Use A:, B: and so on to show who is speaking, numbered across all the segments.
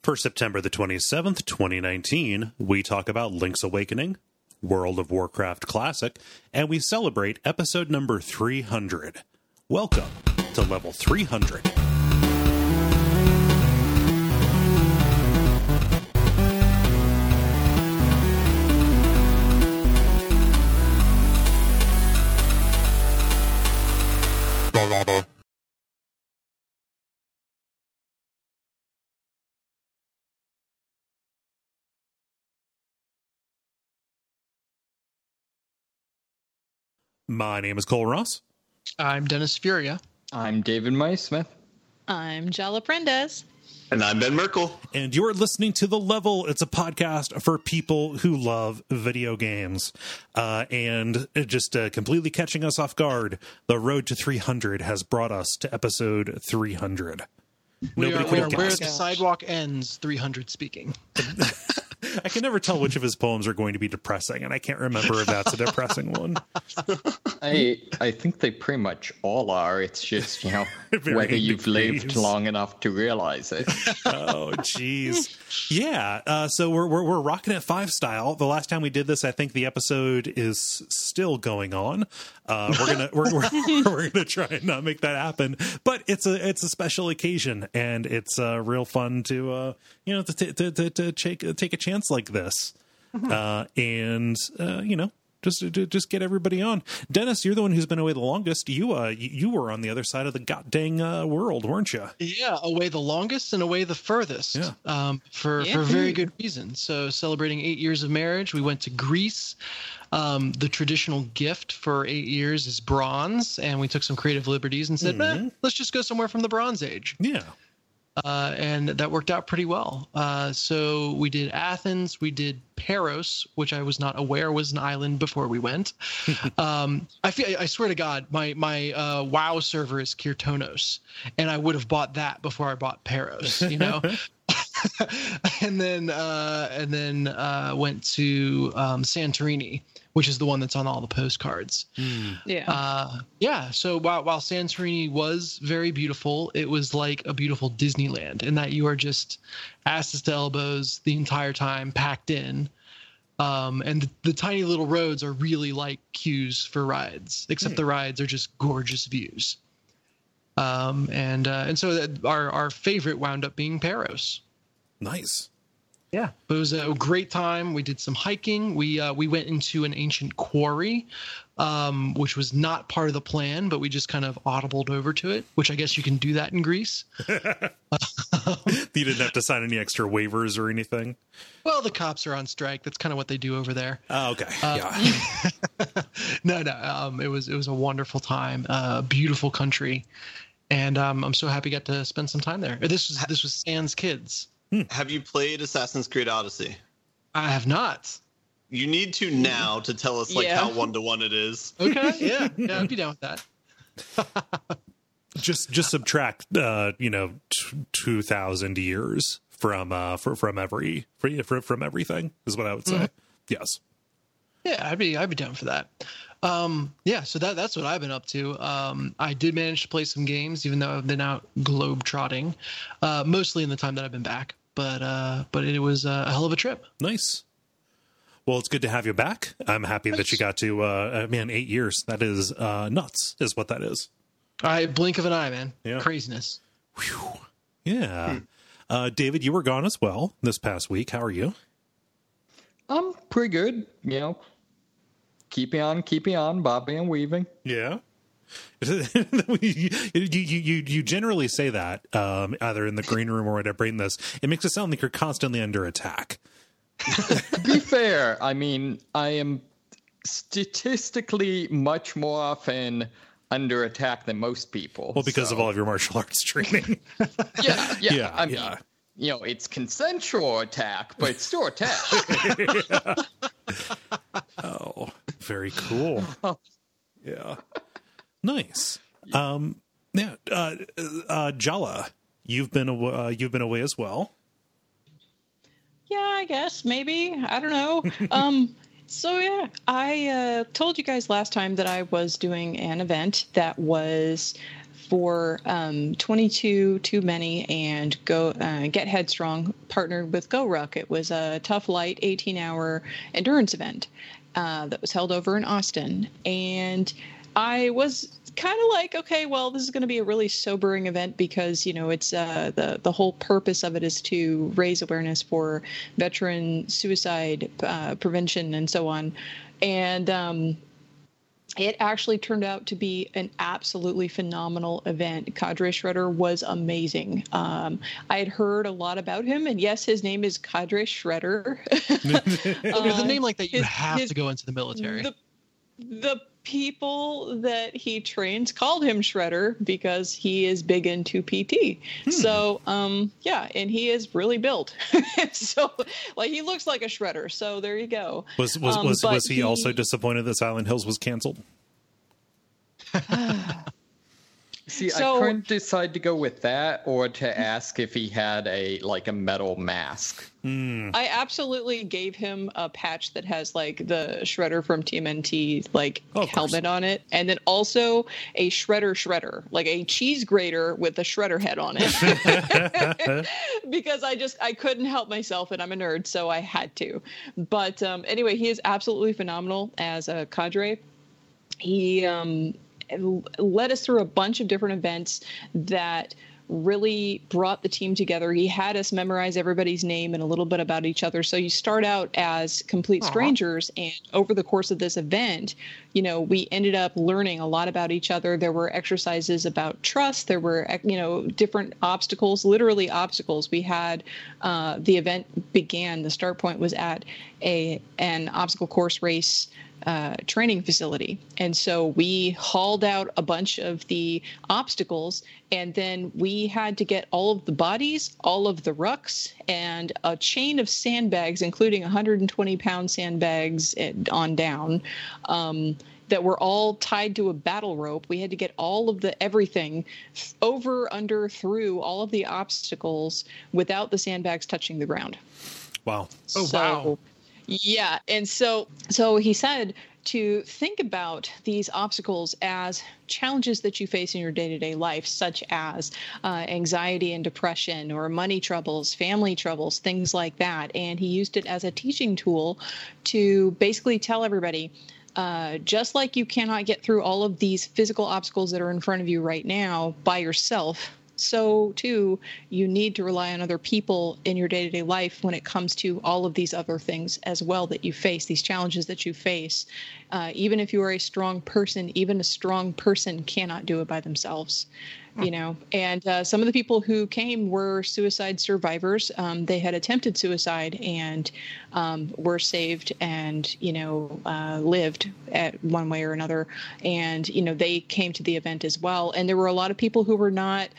A: For September the 27th, 2019, we talk about Link's Awakening, World of Warcraft Classic, and we celebrate episode number 300. Welcome to level 300. My name is Cole Ross.
B: I'm Dennis Furia.
C: I'm David Maysmith.
D: I'm Jella Prendez.
E: And I'm Ben Merkel.
A: And you're listening to The Level. It's a podcast for people who love video games. And just completely catching us off guard, the road to 300 has brought us to episode 300.
B: Where the sidewalk ends, 300 speaking.
A: I can never tell which of his poems are going to be depressing, and I can't remember if that's a depressing one.
C: I think they pretty much all are. It's just, whether you've lived long enough to realize it.
A: Oh, jeez. Yeah. So we're rocking it 5 style. The last time we did this, I think the episode is still going on. We're gonna try and not make that happen, but it's a special occasion, and it's real fun to take a chance like this, and just get everybody on. Dennis, you're the one who's been away the longest. You were on the other side of the god dang world, weren't you?
B: Yeah, away the longest and away the furthest. Yeah. For very good reason. So celebrating 8 years of marriage, we went to Greece. The traditional gift for 8 years is bronze, and we took some creative liberties and said, let's just go somewhere from the Bronze Age.
A: Yeah.
B: And that worked out pretty well. So we did Athens, we did Paros, which I was not aware was an island before we went. I swear to God, my WoW server is Kirtonos, and I would have bought that before I bought Paros, and then went to Santorini, which is the one that's on all the postcards. Yeah. So while Santorini was very beautiful, it was like a beautiful Disneyland in that you are just asses to elbows the entire time, packed in. And the tiny little roads are really like queues for rides, except the rides are just gorgeous views. And so our favorite wound up being Paros.
A: Nice.
B: Yeah, but it was a great time. We did some hiking. We went into an ancient quarry, which was not part of the plan, but we just kind of audibled over to it, which I guess you can do that in Greece.
A: You didn't have to sign any extra waivers or anything?
B: Well, the cops are on strike. That's kind of what they do over there.
A: Oh, okay.
B: No. It was a wonderful time, beautiful country, and I'm so happy I got to spend some time there. This was Sans Kids.
E: Have you played Assassin's Creed Odyssey?
B: I have not.
E: You need to now to tell us how 1-to-1 it is.
B: Okay, yeah, I'd be down with that.
A: just subtract 2,000 years from everything is what I would say. Mm-hmm. Yes.
B: Yeah, I'd be down for that. So that's what I've been up to. I did manage to play some games, even though I've been out globe-trotting, mostly in the time that I've been back. But it was a hell of a trip.
A: Nice. Well, it's good to have you back. I'm happy that you got to, 8 years. That is nuts, is what that is.
B: Blink of an eye, man.
A: Yeah.
B: Craziness.
A: Whew. Yeah. David, you were gone as well this past week. How are you? I'm
C: pretty good. Keeping on, bobbing and weaving.
A: Yeah. you generally say that either in the green room or whatever in this. It makes it sound like you're constantly under attack.
C: To be fair, I mean, I am statistically much more often under attack than most people.
A: Well, because of all of your martial arts training.
C: Yeah. I mean, it's consensual attack, but it's still attack.
A: Oh, very cool. Yeah. Nice. Jala, you've been away as well.
D: Yeah, I guess maybe. I don't know. So yeah, I told you guys last time that I was doing an event that was for 22 Too Many and Get Headstrong partnered with GoRuck. It was a tough light 18-hour endurance event that was held over in Austin. And I was kind of like, okay, well, this is going to be a really sobering event because, it's the whole purpose of it is to raise awareness for veteran suicide prevention and so on. And it actually turned out to be an absolutely phenomenal event. Cadre Shredder was amazing. I had heard a lot about him, and yes, his name is Cadre Shredder.
B: With a name like that, you have to go into the military.
D: The people that he trains called him Shredder because he is big into PT. So, and he is really built. So, like, he looks like a shredder. So there you go.
A: Was he also disappointed that Silent Hills was canceled?
C: See, I couldn't decide to go with that or to ask if he had a metal mask.
D: I absolutely gave him a patch that has the Shredder from TMNT helmet on it, and then also a shredder, like a cheese grater with a shredder head on it. Because I couldn't help myself, and I'm a nerd, so I had to. But anyway, he is absolutely phenomenal as a cadre. He led us through a bunch of different events that really brought the team together. He had us memorize everybody's name and a little bit about each other. So you start out as complete strangers, and over the course of this event, we ended up learning a lot about each other. There were exercises about trust. There were, different obstacles, literally obstacles. We had the event began. The start point was at an obstacle course race training facility. And so we hauled out a bunch of the obstacles, and then we had to get all of the bodies, all of the rucks, and a chain of sandbags, including 120-pound sandbags on down, that were all tied to a battle rope. We had to get all of everything over, under, through all of the obstacles without the sandbags touching the ground.
A: Wow.
B: Wow.
D: Yeah. And so he said to think about these obstacles as challenges that you face in your day-to-day life, such as anxiety and depression or money troubles, family troubles, things like that. And he used it as a teaching tool to basically tell everybody, just like you cannot get through all of these physical obstacles that are in front of you right now by yourself, so too, you need to rely on other people in your day-to-day life when it comes to all of these other things as well that you face, these challenges that you face. Even if you are a strong person, even a strong person cannot do it by themselves, And some of the people who came were suicide survivors. They had attempted suicide and were saved and, lived at one way or another. And, they came to the event as well. And there were a lot of people who were not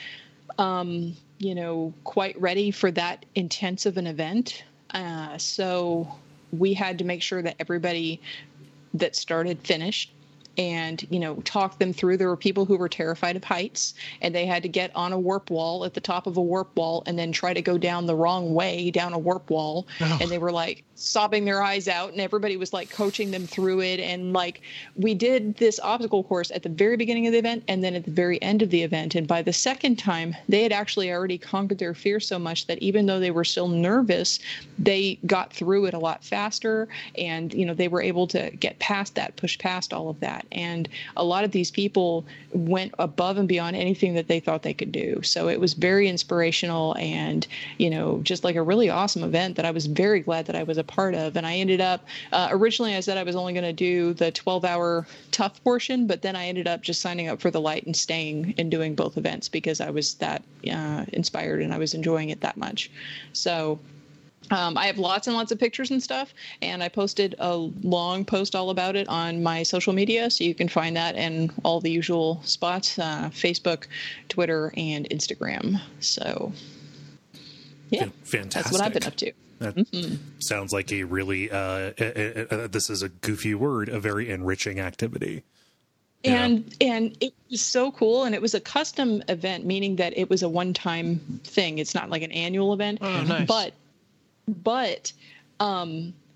D: quite ready for that intense of an event. So we had to make sure that everybody that started finished and, talk them through. There were people who were terrified of heights, and they had to get on a warp wall at the top of a warp wall and then try to go down the wrong way down a warp wall. Oh. And they were sobbing their eyes out, and everybody was coaching them through it. And we did this obstacle course at the very beginning of the event and then at the very end of the event. And by the second time, they had actually already conquered their fear so much that even though they were still nervous, they got through it a lot faster. And, they were able to get past that, push past all of that. And a lot of these people went above and beyond anything that they thought they could do. So it was very inspirational and, just a really awesome event that I was very glad that I was a part of. And I ended up, originally I said I was only going to do the 12-hour tough portion, but then I ended up just signing up for the light and staying and doing both events because I was that inspired and I was enjoying it that much. So I have lots and lots of pictures and stuff, and I posted a long post all about it on my social media, so you can find that in all the usual spots, Facebook, Twitter, and Instagram. So, yeah,
A: fantastic.
D: That's what I've been up to.
A: That sounds like a really, this is a goofy word, a very enriching activity.
D: And it was so cool, and it was a custom event, meaning that it was a one-time thing. It's not like an annual event.
B: Oh, nice.
D: But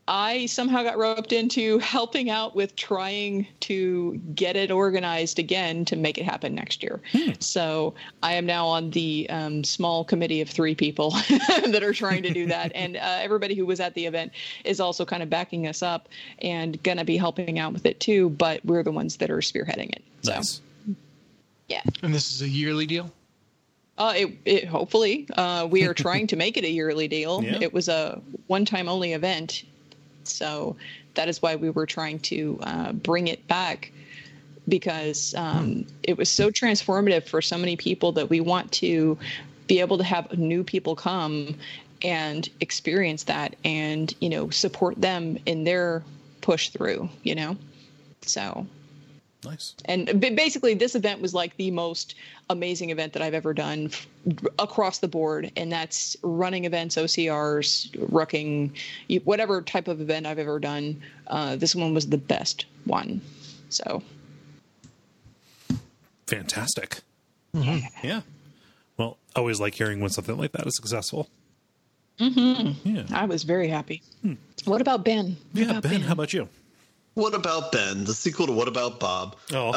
D: I somehow got roped into helping out with trying to get it organized again to make it happen next year. So I am now on the small committee of 3 people that are trying to do that. And everybody who was at the event is also kind of backing us up and going to be helping out with it too. But we're the ones that are spearheading it. So,
A: Nice.
D: Yeah.
B: And this is a yearly deal?
D: It hopefully. We are trying to make it a yearly deal.
A: Yeah.
D: It was a one-time only event. So that is why we were trying to bring it back, because it was so transformative for so many people that we want to be able to have new people come and experience that and, support them in their push through, So.
A: Nice.
D: And basically, this event was like the most amazing event that I've ever done across the board. And that's running events, OCRs, rucking, whatever type of event I've ever done. This one was the best one. So.
A: Fantastic. Mm-hmm. Yeah. Well, always like hearing when something like that is successful.
D: Mm-hmm. Yeah. I was very happy. What about Ben?
A: Ben, how about you?
E: What About Ben, the sequel to What About Bob?
A: Oh.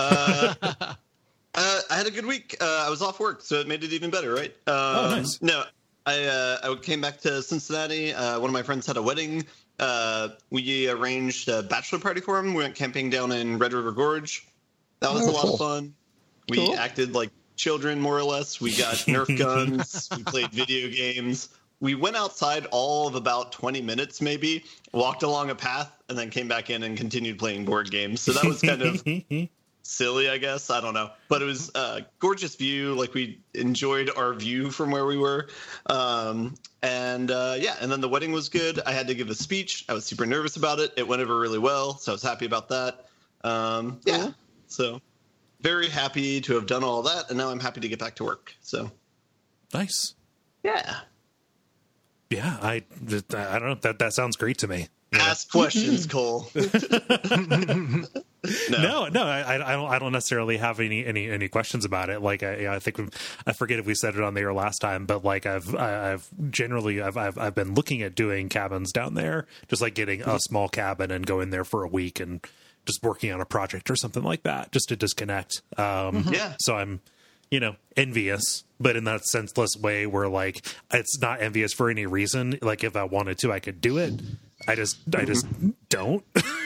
E: I had a good week. I was off work, so it made it even better, right?
A: Nice.
E: No, I came back to Cincinnati. One of my friends had a wedding. We arranged a bachelor party for him. We went camping down in Red River Gorge. That was a lot of fun. We acted like children, more or less. We got Nerf guns. We played video games. We went outside all of about 20 minutes, maybe, walked along a path, and then came back in and continued playing board games. So that was kind of silly, I guess. I don't know. But it was a gorgeous view. Like, we enjoyed our view from where we were. And then the wedding was good. I had to give a speech. I was super nervous about it. It went over really well, so I was happy about that. So very happy to have done all that, and now I'm happy to get back to work. So
A: nice.
E: Yeah.
A: Yeah, I don't know. That sounds great to me.
E: Ask questions, Cole.
A: No, I don't necessarily have any questions about it. Like I think I forget if we said it on the air last time, but like I've been looking at doing cabins down there, just like getting a small cabin and going there for a week and just working on a project or something like that, just to disconnect. So I'm, envious, but in that senseless way where like it's not envious for any reason. Like if I wanted to, I could do it. I just don't.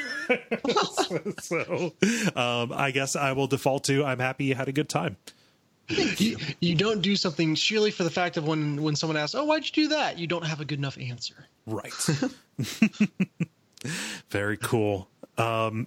A: So I guess I will default to I'm happy you had a good time.
B: You don't do something sheerly for the fact of when someone asks, "Oh, why'd you do that?" You don't have a good enough answer.
A: Right. Very cool. And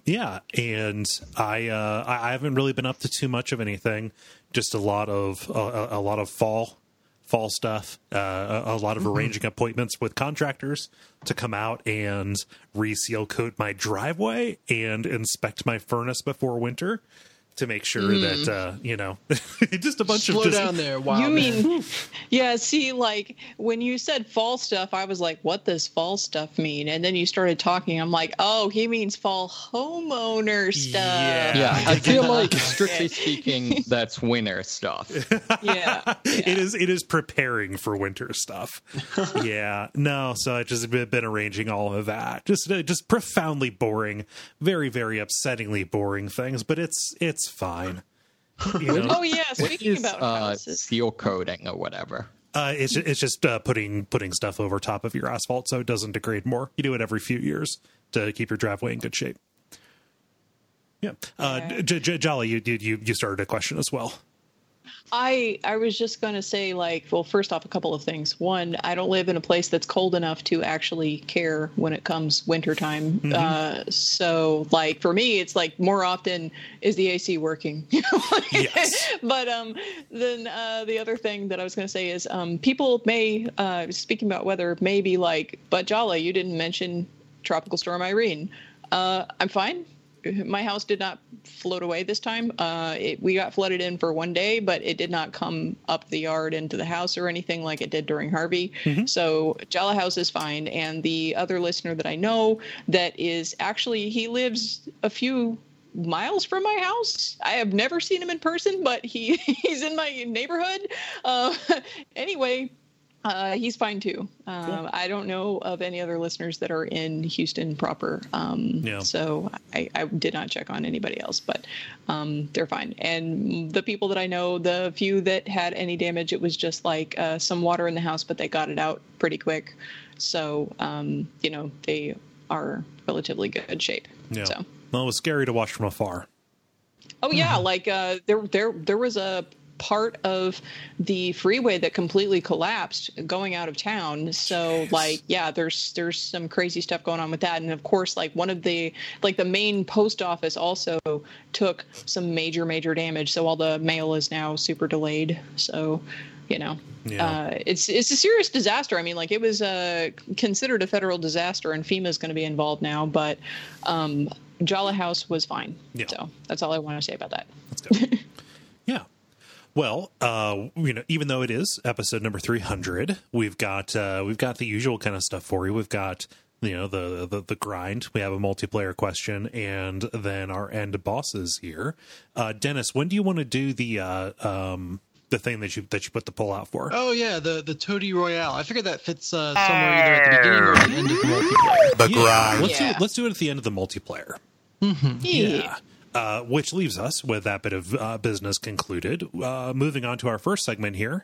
A: I haven't really been up to too much of anything. Just a lot of fall stuff. A lot of arranging appointments with contractors to come out and reseal coat my driveway and inspect my furnace before winter to make sure that just a bunch
B: Slow
A: of
B: down there. Wow.
D: You mean, yeah, see, like when you said fall stuff, I was like, what does fall stuff mean? And then you started talking. I'm like, oh, he means fall homeowner stuff.
C: Yeah, I feel like strictly speaking, that's winter stuff.
D: Yeah.
A: It is preparing for winter stuff. Yeah. No, so I just been arranging all of that. Just profoundly boring, very, very upsettingly boring things, but it's fine.
D: Oh yeah, speaking about houses.
C: Seal coating or whatever.
A: It's just putting stuff over top of your asphalt so it doesn't degrade more. You do it every few years to keep your driveway in good shape. Yeah. Jolly, you started a question as well.
D: I was just going to say, first off, a couple of things. One, I don't live in a place that's cold enough to actually care when it comes wintertime. Mm-hmm. So, for me, it's more often, is the AC working?
A: Yes.
D: But then the other thing that I was going to say is people may, speaking about weather, may be like, but Jolly, you didn't mention Tropical Storm Irene. I'm fine. My house did not float away this time. We got flooded in for one day, but it did not come up the yard into the house or anything like it did during Harvey. Mm-hmm. So Jala House is fine. And the other listener that I know that is actually, he lives a few miles from my house. I have never seen him in person, but he's in my neighborhood. Anyway, He's fine too.
A: Cool.
D: I don't know of any other listeners that are in Houston proper. So I did not check on anybody else, but they're fine. And the people that I know, the few that had any damage, it was just like some water in the house, but they got it out pretty quick. So, they are relatively good shape.
A: Yeah.
D: So.
A: Well, it was scary to watch from afar.
D: Oh yeah, like there was a part of the freeway that completely collapsed going out of town. So like, yeah, there's some crazy stuff going on with that. And of course, like one of the main post office also took some major damage. So all the mail is now super delayed. So, it's a serious disaster. I mean, like it was considered a federal disaster and FEMA is going to be involved now, but Jala House was fine. Yeah. So that's all I want to say about that.
A: That's good. Yeah. Well, even though it is episode number 300, we've got the usual kind of stuff for you. We've got, the grind. We have a multiplayer question, and then our end bosses here. Dennis, when do you want to do the thing that you put the poll out for?
B: Oh yeah, the Toady Royale. I figured that fits somewhere either at the beginning or the end of the multiplayer.
A: The grind. Let's do it at the end of the multiplayer.
B: Mm-hmm.
A: Yeah. Which leaves us with that bit of business concluded. Moving on to our first segment here.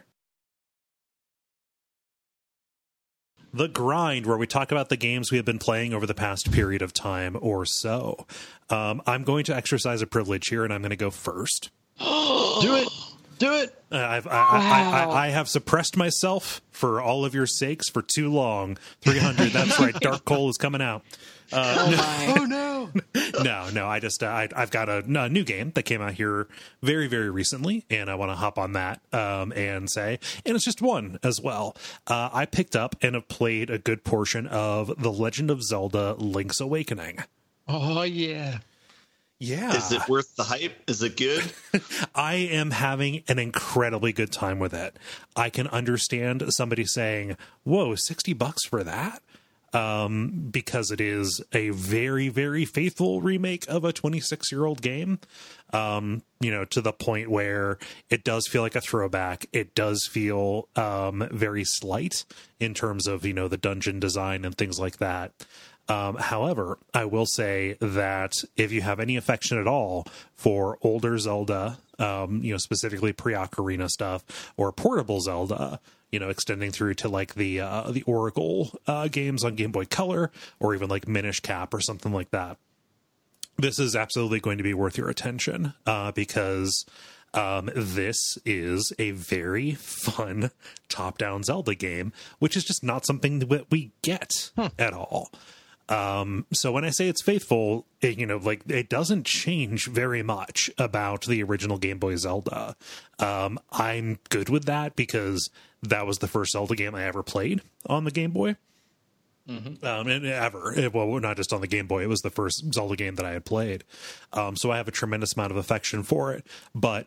A: The grind, where we talk about the games we have been playing over the past period of time or so. I'm going to exercise a privilege here, and I'm going to go first.
B: Do it.
A: I have suppressed myself for all of your sakes for too long. 300, that's right. Dark Coal is coming out.
B: Oh no!
A: No. I've got a new game that came out here very, very recently, and I want to hop on that and it's just one as well. I picked up and have played a good portion of The Legend of Zelda: Link's Awakening.
B: Oh yeah.
A: Yeah.
E: Is it worth the hype? Is it good?
A: I am having an incredibly good time with it. I can understand somebody saying, whoa, $60 for that? Because it is a very, very faithful remake of a 26-year-old game, to the point where it does feel like a throwback. It does feel very slight in terms of, the dungeon design and things like that. However, I will say that if you have any affection at all for older Zelda, specifically pre-Ocarina stuff, or portable Zelda, extending through to like the Oracle games on Game Boy Color, or even like Minish Cap or something like that, this is absolutely going to be worth your attention because this is a very fun top-down Zelda game, which is just not something that we get at all. So when I say it's faithful, it doesn't change very much about the original Game Boy Zelda. I'm good with that because that was the first Zelda game I ever played on the Game Boy. Mm-hmm. And ever. Well, not just on the Game Boy. It was the first Zelda game that I had played. So I have a tremendous amount of affection for it. But,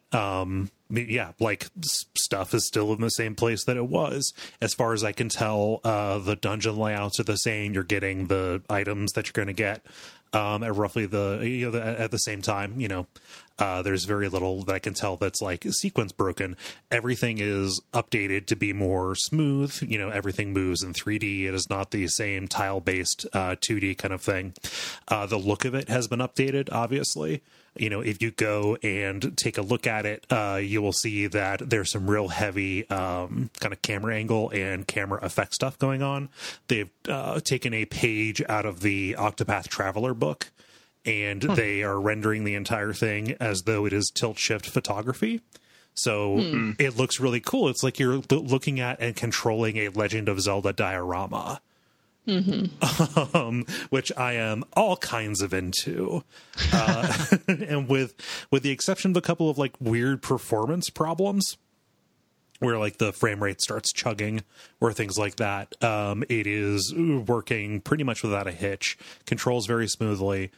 A: stuff is still in the same place that it was. As far as I can tell, the dungeon layouts are the same. You're getting the items that you're going to get at roughly at the same time. There's very little that I can tell that's like sequence broken. Everything is updated to be more smooth. Everything moves in 3D. It is not the same tile-based 2D kind of thing. The look of it has been updated, obviously. If you go and take a look at it, you will see that there's some real heavy kind of camera angle and camera effect stuff going on. They've taken a page out of the Octopath Traveler book, and they are rendering the entire thing as though it is tilt-shift photography. So it looks really cool. It's like you're looking at and controlling a Legend of Zelda diorama. Mm-hmm. Which I am all kinds of into. And with the exception of a couple of like weird performance problems where like the frame rate starts chugging or things like that, it is working pretty much without a hitch. Controls very smoothly.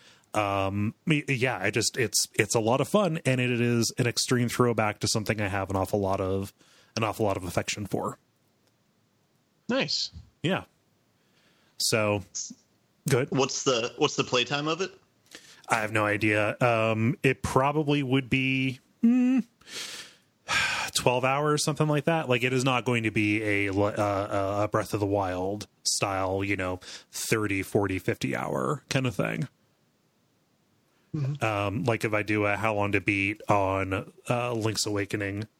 A: It's a lot of fun, and it is an extreme throwback to something I have an awful lot of affection for.
B: Nice.
A: Yeah. So good.
E: What's the playtime of it?
A: I have no idea. It probably would be 20 12 hours, something like that. Like, it is not going to be a Breath of the Wild style, 30, 40, 50 hour kind of thing. Mm-hmm. Like if I do a How Long to Beat on Link's Awakening,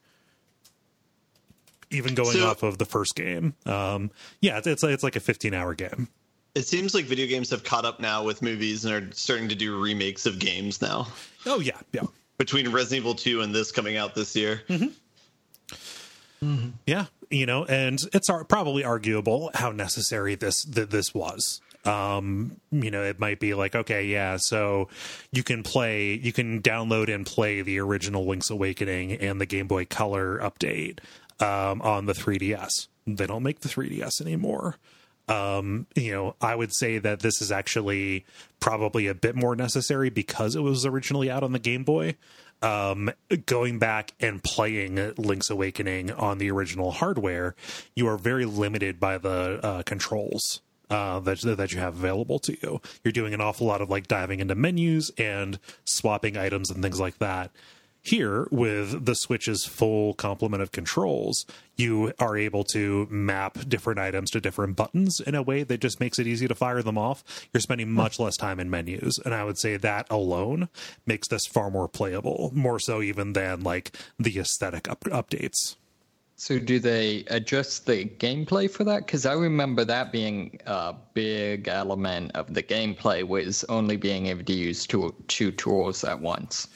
A: even going off of the first game. It's like a 15-hour game.
E: It seems like video games have caught up now with movies and are starting to do remakes of games now.
A: Oh, yeah.
E: Between Resident Evil 2 and this coming out this year.
A: Mm-hmm. Mm-hmm. Yeah, and it's probably arguable how necessary this was. It might be like, okay, yeah, so you can download and play the original Link's Awakening and the Game Boy Color update on the 3DS. They don't make the 3DS anymore. I would say that this is actually probably a bit more necessary because it was originally out on the Game Boy. Going back and playing Link's Awakening on the original hardware, you are very limited by the controls that you have available to you. You're doing an awful lot of like diving into menus and swapping items and things like that. Here, with the Switch's full complement of controls, you are able to map different items to different buttons in a way that just makes it easy to fire them off. You're spending much less time in menus, and I would say that alone makes this far more playable, more so even than like the aesthetic updates.
C: So do they adjust the gameplay for that? Because I remember that being a big element of the gameplay was only being able to use two tools at once.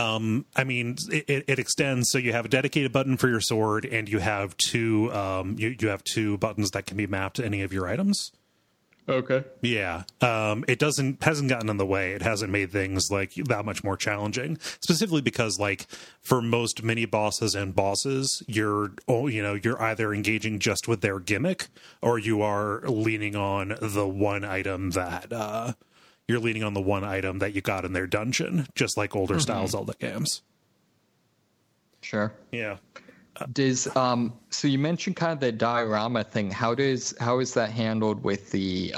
A: It extends, so you have a dedicated button for your sword, and you have two two buttons that can be mapped to any of your items.
C: Okay.
A: Yeah. It hasn't gotten in the way. It hasn't made things like that much more challenging, specifically because like for most mini bosses and bosses, you're either engaging just with their gimmick or you are leaning on the one item that, you got in their dungeon, just like older style Zelda games.
C: Sure.
A: Yeah.
C: So you mentioned kind of the diorama thing. How is that handled with the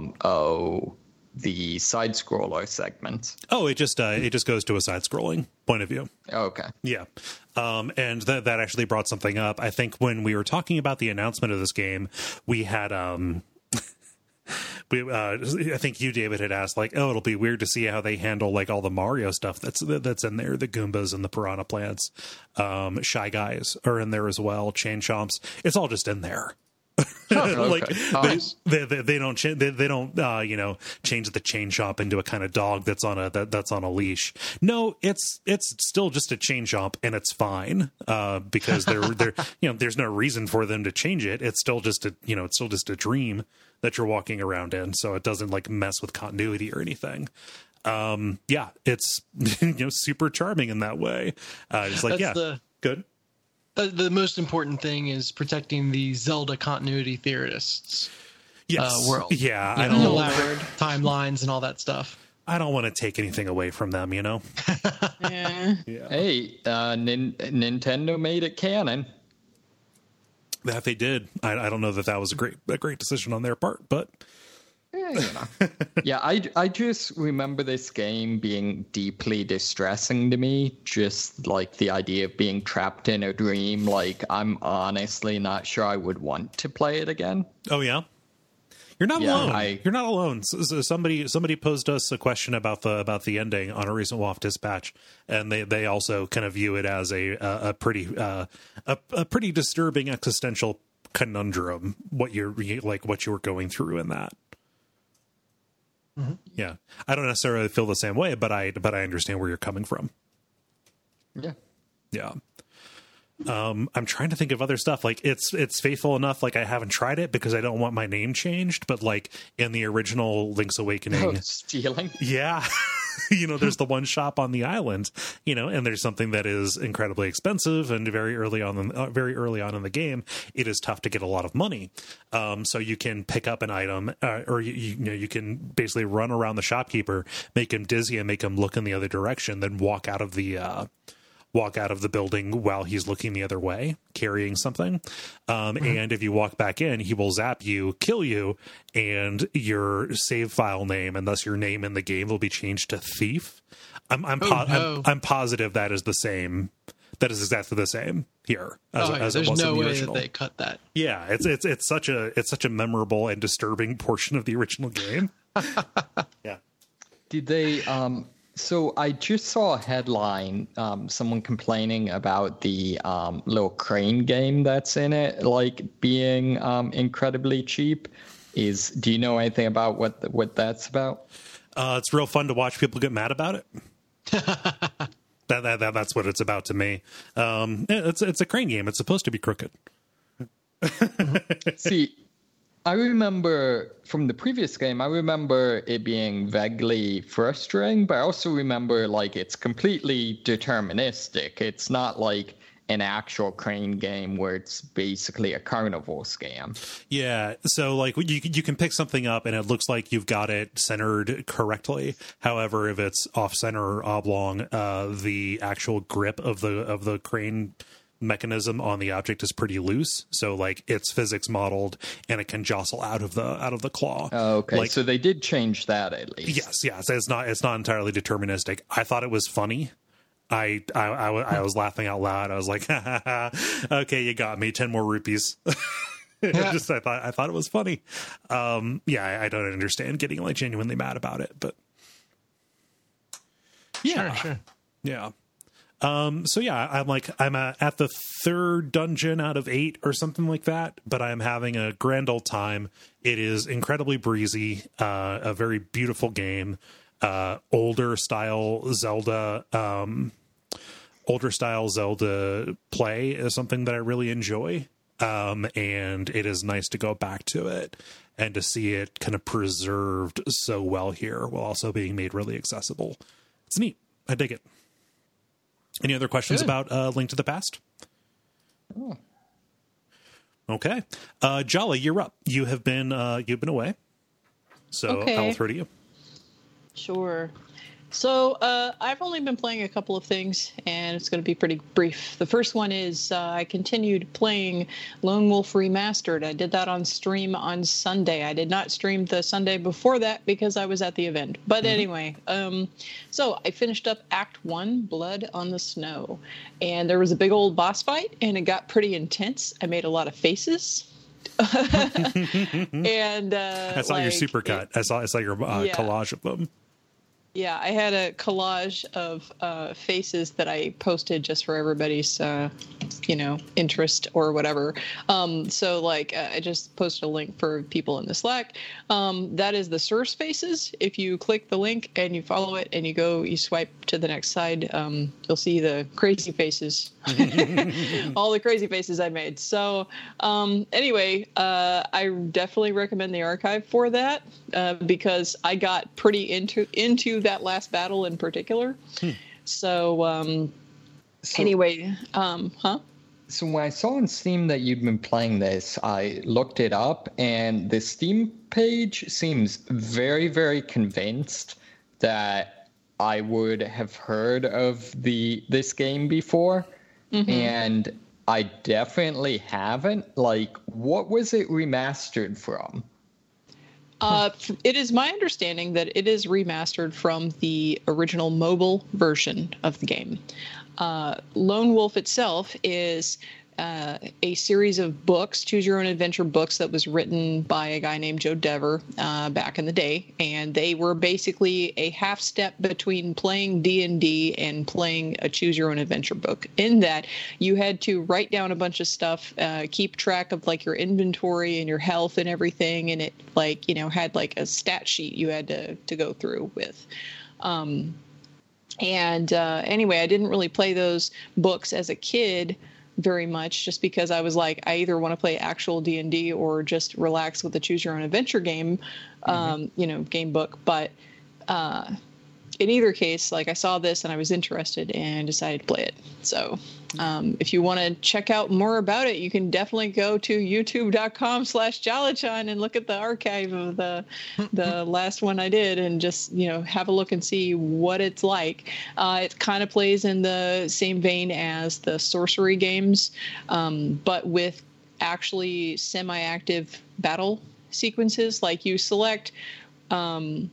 C: side scroller segments?
A: Oh, it just goes to a side scrolling point of view.
C: Oh, okay.
A: Yeah. And that actually brought something up. I think when we were talking about the announcement of this game, we had I think you, David, had asked like, oh, it'll be weird to see how they handle like all the Mario stuff that's in there, the Goombas and the Piranha Plants. Shy Guys are in there as well. Chain Chomps. It's all just in there. Like they don't change the Chain Chomp into a kind of dog that's on a leash. No, it's still just a Chain Chomp, and it's fine because they're there's no reason for them to change it. It's still just a dream that you're walking around in, so it doesn't like mess with continuity or anything. It's super charming in that way. It's like good.
B: The most important thing is protecting the Zelda continuity theorists. World.
A: Yeah,
B: I don't elaborate timelines and all that stuff.
A: I don't want to take anything away from them,
D: Yeah.
C: Hey, Nintendo made it canon.
A: That they did. I don't know that was a great decision on their part, but
C: Yeah, I just remember this game being deeply distressing to me. Just like the idea of being trapped in a dream. Like, I'm honestly not sure I would want to play it again.
A: Oh yeah, you're not alone. You're not alone. So somebody posed us a question about the ending on a recent WAF dispatch, and they also kind of view it as a pretty disturbing existential conundrum. What you were going through in that. Mm-hmm. Yeah, I don't necessarily feel the same way, but I understand where you're coming from. Yeah. I'm trying to think of other stuff. Like it's faithful enough. Like I haven't tried it because I don't want my name changed. But like in the original Link's Awakening,
C: stealing.
A: Yeah. There's the one shop on the island, and there's something that is incredibly expensive, and very early on in the game, it is tough to get a lot of money. So you can pick up an item, or you can basically run around the shopkeeper, make him dizzy, and make him look in the other direction, then walk out of the building while he's looking the other way, carrying something. And if you walk back in, he will zap you, kill you, and your save file name, and thus your name in the game, will be changed to Thief. I'm positive that is the same that is exactly the same here as
B: there's
A: it was
B: no
A: in the
B: way
A: original.
B: that they cut that.
A: Yeah, it's such a memorable and disturbing portion of the original game. Yeah.
C: Did they so I just saw a headline, someone complaining about the little crane game that's in it, like being incredibly cheap. Do you know anything about what that's about?
A: It's real fun to watch people get mad about it. That's what it's about to me. It's a crane game. It's supposed to be crooked.
C: See, I remember from the previous game, I remember it being vaguely frustrating, but I also remember like it's completely deterministic. It's not like an actual crane game where it's basically a carnival scam.
A: Yeah, so like you can pick something up and it looks like you've got it centered correctly. However, if it's off center or oblong, the actual grip of the crane mechanism on the object is pretty loose, so like it's physics modeled and it can jostle out of the claw.
C: Oh, okay,
A: like,
C: so they did change that at least.
A: Yes, it's not entirely deterministic. I thought it was funny. I was laughing out loud. I was like, ha, ha, ha. Okay, you got me. 10 more rupees. I thought it was funny. I don't understand getting like genuinely mad about it, but yeah,
B: Sure.
A: yeah. So yeah, I'm at the 3rd dungeon out of 8 or something like that, but I'm having a grand old time. It is incredibly breezy, a very beautiful game, older style Zelda play is something that I really enjoy. And it is nice to go back to it and to see it kind of preserved so well here while also being made really accessible. It's neat. I dig it. Any other questions about Link to the Past?
C: Oh.
A: Okay. Jolly, you're up. You've been away. So
D: Okay.
A: I'll throw to you.
D: Sure. So I've only been playing a couple of things, and it's going to be pretty brief. The first one is I continued playing Lone Wolf Remastered. I did that on stream on Sunday. I did not stream the Sunday before that because I was at the event. But anyway, so I finished up Act 1, Blood on the Snow. And there was a big old boss fight, and it got pretty intense. I made a lot of faces. And
A: I saw your supercut. I saw your collage of them.
D: Yeah, I had a collage of faces that I posted just for everybody's, interest or whatever. So, I just posted a link for people in the Slack. That is the source faces. If you click the link and you follow it and you swipe to the next side, you'll see the crazy faces. All the crazy faces I made. So, anyway, I definitely recommend the archive for that because I got pretty into that last battle in particular. So anyway,
C: So when I saw on Steam that you'd been playing this, I looked it up, and the Steam page seems very, very convinced that I would have heard of this game before, and I definitely haven't. Like, what was it remastered from?
D: It is my understanding that it is remastered from the original mobile version of the game. Lone Wolf itself is a series of books, choose your own adventure books that was written by a guy named Joe Dever back in the day, and they were basically a half step between playing D&D and playing a choose your own adventure book, in that you had to write down a bunch of stuff, keep track of like your inventory and your health and everything, and it had like a stat sheet you had to go through with. Anyway, I didn't really play those books as a kid very much, just because I was like, I either want to play actual D&D or just relax with the choose your own adventure game, game book. But in either case, like, I saw this and I was interested and decided to play it. So if you want to check out more about it, you can definitely go to youtube.com/Jollychan and look at the archive of the last one I did and just, have a look and see what it's like. It kind of plays in the same vein as the sorcery games, but with actually semi-active battle sequences. Like, you select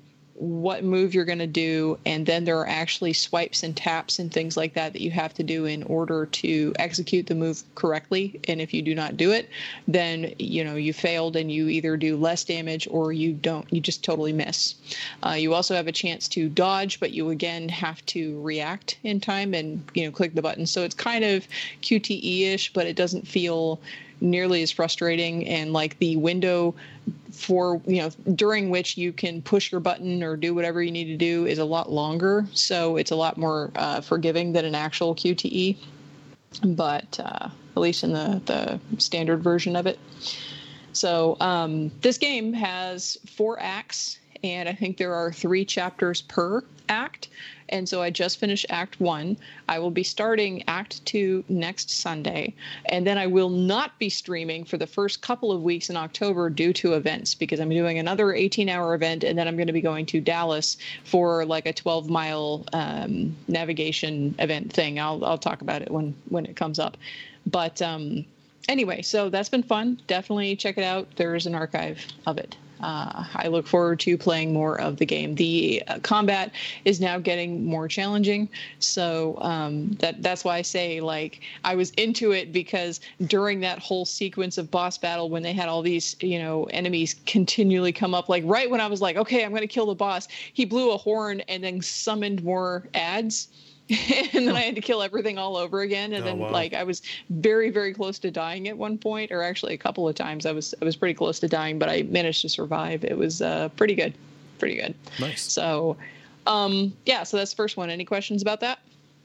D: what move you're going to do, and then there are actually swipes and taps and things like that you have to do in order to execute the move correctly. And if you do not do it, then you failed, and you either do less damage or you just totally miss. You also have a chance to dodge, but you again have to react in time and click the button. So it's kind of QTE-ish, but it doesn't feel nearly as frustrating, and like the window for during which you can push your button or do whatever you need to do is a lot longer, so it's a lot more forgiving than an actual QTE, but at least in the standard version of it. So this game has 4 acts, and I think there are 3 chapters per act. And so I just finished Act 1. I will be starting Act 2 next Sunday. And then I will not be streaming for the first couple of weeks in October due to events, because I'm doing another 18-hour event, and then I'm going to be going to Dallas for like a 12-mile navigation event thing. I'll talk about it when it comes up. But anyway, so that's been fun. Definitely check it out. There's an archive of it. I look forward to playing more of the game. The combat is now getting more challenging, so that's why I say, like, I was into it, because during that whole sequence of boss battle, when they had all these enemies continually come up, like right when I was like, okay, I'm going to kill the boss, he blew a horn and then summoned more ads. And then I had to kill everything all over again. And like, I was very, very close to dying at one point, or actually a couple of times. I was pretty close to dying, but I managed to survive. It was pretty good.
A: Nice.
D: So, so that's the first one. Any questions about that?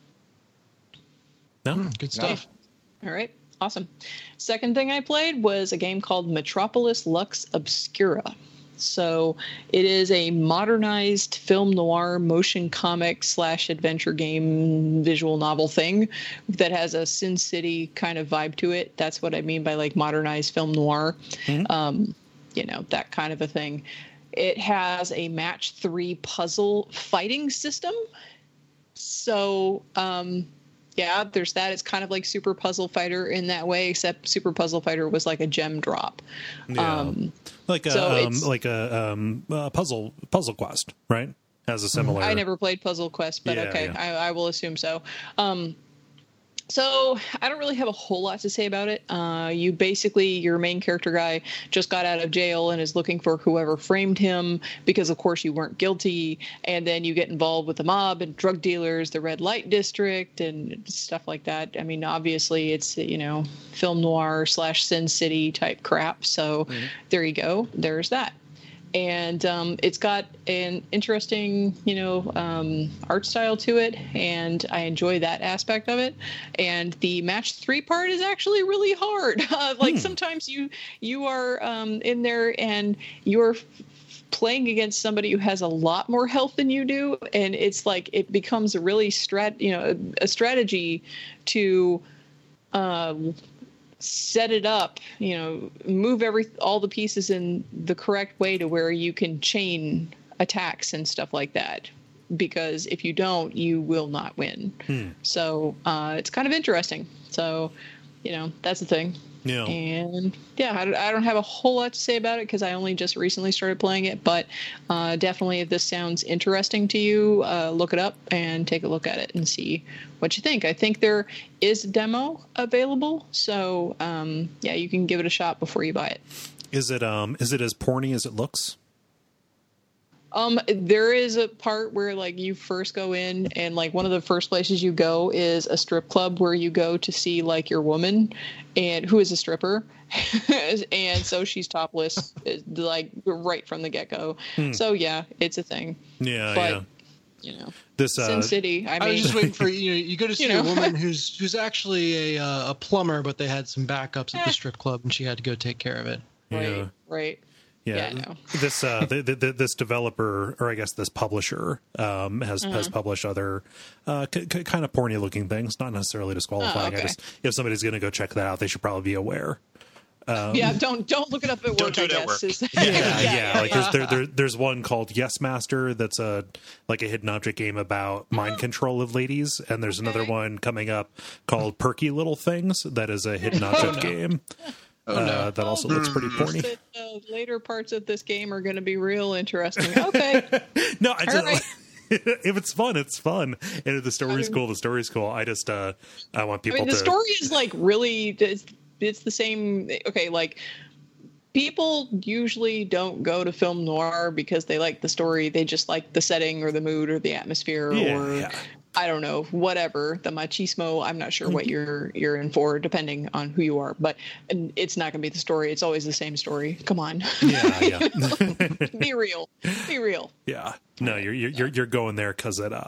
A: No.
B: Good stuff.
D: All right. Awesome. Second thing I played was a game called Metropolis Lux Obscura. So it is a modernized film noir motion comic / adventure game visual novel thing that has a Sin City kind of vibe to it. That's what I mean by like modernized film noir, that kind of a thing. It has a match 3 puzzle fighting system. So, there's that. It's kind of like Super Puzzle Fighter in that way, except Super Puzzle Fighter was like a gem drop.
A: Yeah. Like a puzzle quest, right? Has a similar.
D: I never played Puzzle Quest, but okay, yeah. I will assume so. So I don't really have a whole lot to say about it. Your main character guy just got out of jail and is looking for whoever framed him, because of course you weren't guilty. And then you get involved with the mob and drug dealers, the red light district and stuff like that. I mean, obviously it's, film noir / Sin City type crap. So There you go. There's that. And it's got an interesting, art style to it, and I enjoy that aspect of it. And the match 3 part is actually really hard. Sometimes you are in there and you're playing against somebody who has a lot more health than you do, and it's like it becomes a really a strategy to set it up, move all the pieces in the correct way to where you can chain attacks and stuff like that. Because if you don't, you will not win. So it's kind of interesting. So, that's the thing.
A: Yeah.
D: And I don't have a whole lot to say about it because I only just recently started playing it. But definitely, if this sounds interesting to you, look it up and take a look at it and see what you think. I think there is a demo available, so you can give it a shot before you buy it.
A: Is it as porny as it looks?
D: There is a part where like you first go in and like one of the first places you go is a strip club where you go to see like your woman and who is a stripper. And so she's topless like right from the get-go. So yeah, it's a thing.
A: Yeah.
D: But,
A: this
D: Sin City. I
B: was just waiting for you go to see a woman who's actually a plumber, but they had some backups at the strip club and she had to go take care of it.
D: Right.
A: Yeah, no. This this developer, or I guess this publisher, has published other kind of porny looking things. Not necessarily disqualifying.
D: Okay.
A: If somebody's going to go check that out, they should probably be aware.
D: Don't look it up at work.
E: Don't do it at work.
A: There's one called Yes Master that's a hidden object game about mind control of ladies, and there's another one coming up called Perky Little Things that is a hidden object game. That also looks pretty porny.
D: The later parts of this game are going to be real interesting. Okay.
A: No, I just, if it's fun, it's fun. And if the story's cool, the story's cool. I just, I want people
D: the story is like really, it's the same. Okay, like people usually don't go to film noir because they like the story. They just like the setting or the mood or the atmosphere or I don't know, whatever, the machismo. I'm not sure what you're in for, depending on who you are, but it's not going to be the story. It's always the same story. Come on.
A: Yeah.
D: Be real.
A: Yeah. No, you're going there because it,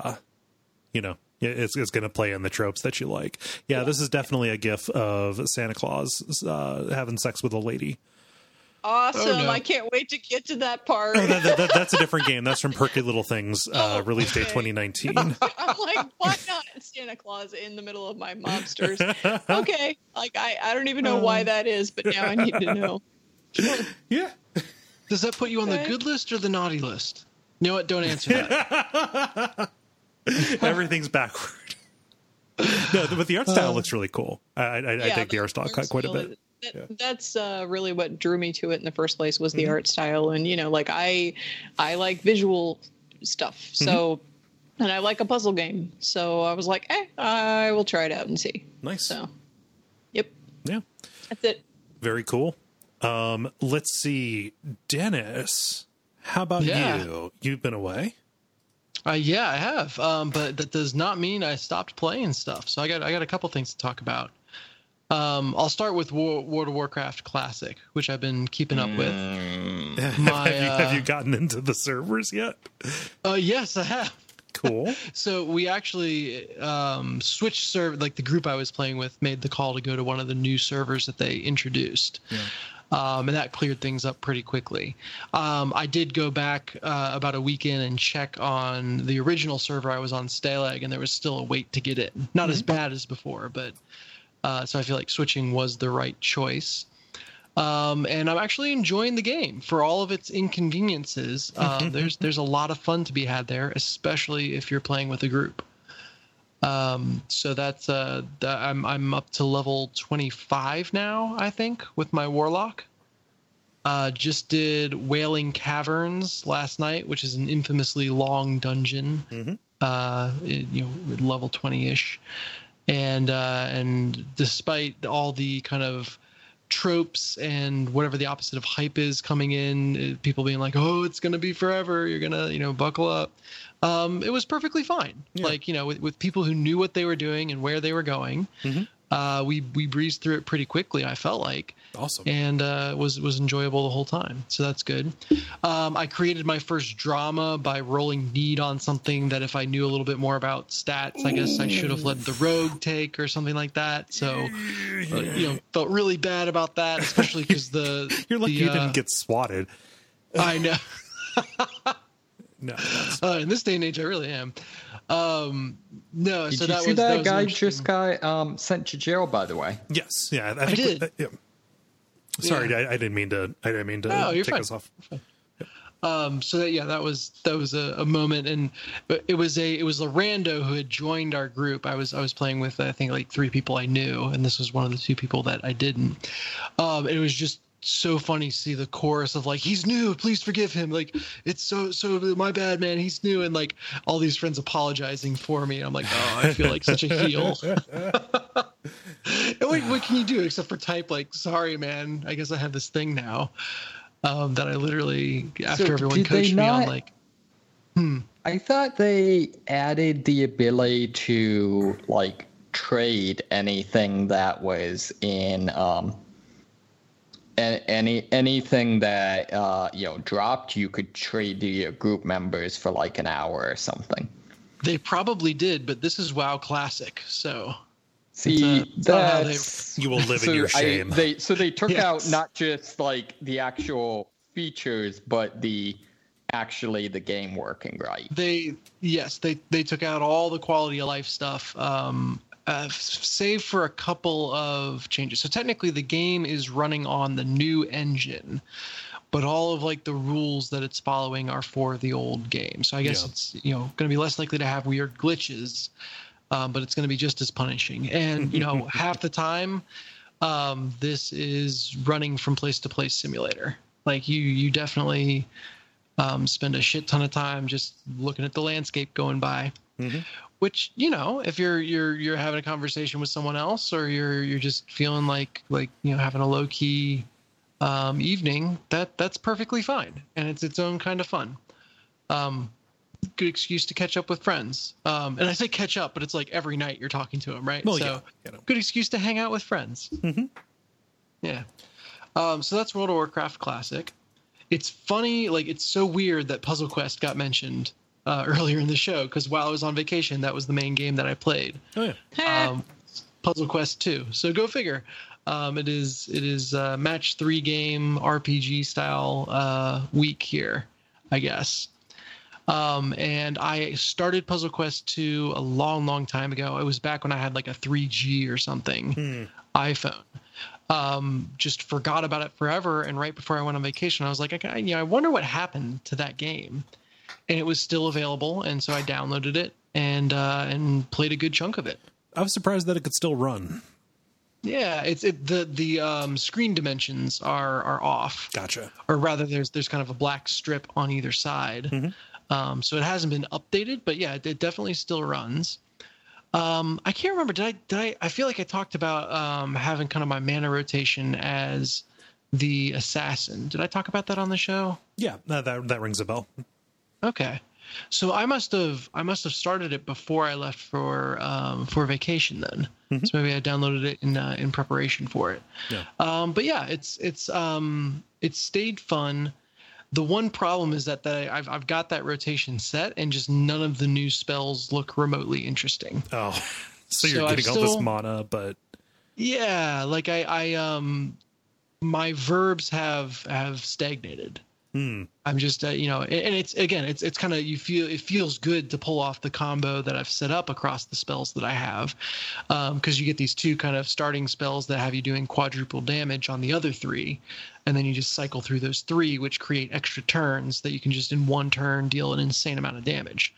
A: it's going to play in the tropes that you like. Yeah, this is definitely a gif of Santa Claus having sex with a lady.
D: Awesome. Oh, no. I can't wait to get to that part.
A: Oh, that's a different game. That's from Perky Little Things, release date 2019.
D: I'm like, why not Santa Claus in the middle of my mobsters? Okay. Like, I don't even know why that is, but now I need to know.
A: Yeah.
B: Does that put you on the good list or the naughty list? You know what? Don't answer that.
A: Everything's backward. No, but the art style looks really cool. I dig the art style quite a bit.
D: That's really what drew me to it in the first place was the art style. And, like I like visual stuff. So, and I like a puzzle game. So I was like, I will try it out and see.
A: Nice.
D: So, yep.
A: Yeah.
D: That's it.
A: Very cool. Let's see. Dennis, how about you? You've been away?
B: Yeah, I have. But that does not mean I stopped playing stuff. So I got a couple things to talk about. I'll start with World of Warcraft Classic, which I've been keeping up with.
A: Have you gotten into the servers yet?
B: Yes, I have.
A: Cool.
B: So we actually switched server. Like the group I was playing with made the call to go to one of the new servers that they introduced. Yeah. And that cleared things up pretty quickly. I did go back about a weekend and check on the original server I was on, Stalag, and there was still a wait to get in. Not as bad as before, but so I feel like switching was the right choice. And I'm actually enjoying the game for all of its inconveniences. There's a lot of fun to be had there, especially if you're playing with a group. So that's I'm up to level 25 now, I think, with my Warlock. Just did Wailing Caverns last night, which is an infamously long dungeon. Level 20-ish. And despite all the kind of tropes and whatever the opposite of hype is coming in, people being like, oh, it's going to be forever, you're going to, buckle up. It was perfectly fine. Yeah. Like, with people who knew what they were doing and where they were going. We breezed through it pretty quickly, I felt like.
A: Awesome.
B: And was enjoyable the whole time. So that's good. I created my first drama by rolling need on something that if I knew a little bit more about stats, I guess I should have let the rogue take or something like that. So, felt really bad about that, especially because
A: You're lucky you didn't get swatted.
B: I know.
A: No.
B: In this day and age, I really am. No,
C: Did
B: so
C: you
B: that
C: see
B: was
C: that guy just got sent to jail, by the way?
A: Yes. Yeah. I think
B: did.
A: Yeah. Sorry, I didn't mean to.
B: You're
A: take
B: fine.
A: us off.
B: So that was a moment, and it was a rando who had joined our group. I was playing with, I think, like 3 people I knew, and this was one of the 2 people that I didn't. It was just so funny to see the chorus of like, he's new, please forgive him, like it's so my bad, man, he's new, and like all these friends apologizing for me. I'm like, oh, I feel like such a heel. And what can you do except for type like, sorry man, I guess I have this thing now, that I literally, after everyone coached me on like
C: I thought they added the ability to like trade anything that was in anything that dropped. You could trade to your group members for like an hour or something.
B: They probably did, but this is WoW Classic, so
C: see that's
A: you will live in your shame.
C: They took out not just like the actual features, but the game working right.
B: They took out all the quality of life stuff. Save for a couple of changes. So technically the game is running on the new engine, but all of like the rules that it's following are for the old game. So I guess it's going to be less likely to have weird glitches, but it's going to be just as punishing. And half the time this is running from place to place simulator. Like you definitely spend a shit ton of time just looking at the landscape going by. Mm-hmm. Which, you know, if you're having a conversation with someone else, or you're just feeling like having a low key evening, that's perfectly fine, and it's its own kind of fun. Good excuse to catch up with friends. And I say catch up, but it's like every night you're talking to them, right?
A: Well,
B: so
A: yeah.
B: Good excuse to hang out with friends.
A: Mm-hmm.
B: Yeah. So that's World of Warcraft Classic. It's funny, like it's so weird that Puzzle Quest got mentioned earlier in the show, because while I was on vacation, that was the main game that I played.
A: Oh yeah.
B: Puzzle Quest 2. So go figure. It is match 3 game RPG style week here, I guess. And I started Puzzle Quest 2 a long time ago. It was back when I had like a 3G or something iPhone. Just forgot about it forever. And right before I went on vacation, I was like, I wonder what happened to that game. And it was still available, and so I downloaded it and played a good chunk of it.
A: I was surprised that it could still run.
B: Yeah, the screen dimensions are off.
A: Gotcha.
B: Or rather, there's kind of a black strip on either side. Mm-hmm. So it hasn't been updated, but yeah, it definitely still runs. I can't remember. Did I feel like I talked about having kind of my mana rotation as the assassin. Did I talk about that on the show?
A: Yeah, that rings a bell.
B: Okay. So I must have started it before I left for vacation then. Mm-hmm. So maybe I downloaded it in preparation for it. Yeah. But yeah, it's stayed fun. The one problem is that I've got that rotation set, and just none of the new spells look remotely interesting.
A: Oh, so you're getting all this mana, but
B: yeah, like I my verbs have stagnated. I'm just, and it's kind of, it feels good to pull off the combo that I've set up across the spells that I have. Cause you get these 2 kind of starting spells that have you doing quadruple damage on the other 3. And then you just cycle through those 3, which create extra turns that you can just in one turn deal an insane amount of damage.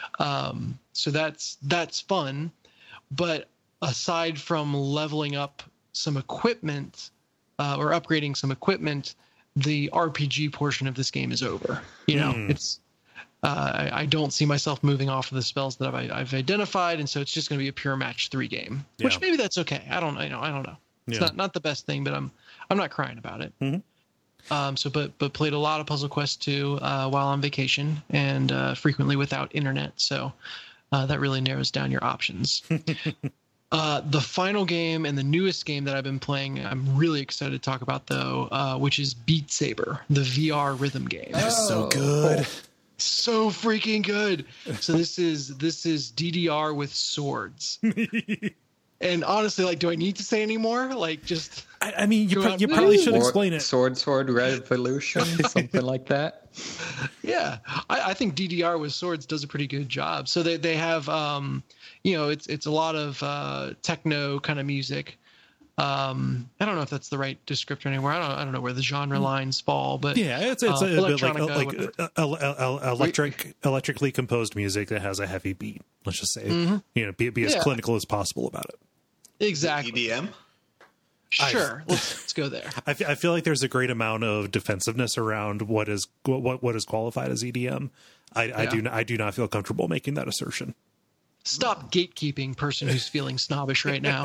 B: So that's fun. But aside from leveling up some equipment, or upgrading some equipment, the RPG portion of this game is over. It's I don't see myself moving off of the spells that I've identified, and so it's just going to be a pure match 3 game. Yeah. Which maybe that's okay. I don't know. It's not the best thing, but I'm not crying about it. Mm-hmm. But played a lot of Puzzle Quest 2 while on vacation, and frequently without internet. So that really narrows down your options. The final game and the newest game that I've been playing, I'm really excited to talk about, though, which is Beat Saber, the VR rhythm game.
A: That is so good.
B: So freaking good. So this is DDR with swords. And honestly, like, do I need to say any more? Like, just...
A: I mean, you probably should explain it.
C: Sword Revolution, something like that.
B: Yeah. I think DDR with swords does a pretty good job. So they have, it's a lot of techno kind of music. I don't know if that's the right descriptor anymore. I don't know where the genre lines fall, but
A: yeah, it's a bit like electrically composed music that has a heavy beat. Let's just say, be as clinical as possible about it.
B: Exactly.
E: EDM.
B: Sure, let's go there.
A: I feel like there's a great amount of defensiveness around what is qualified as EDM. I do not feel comfortable making that assertion.
B: Stop gatekeeping, person who's feeling snobbish right now.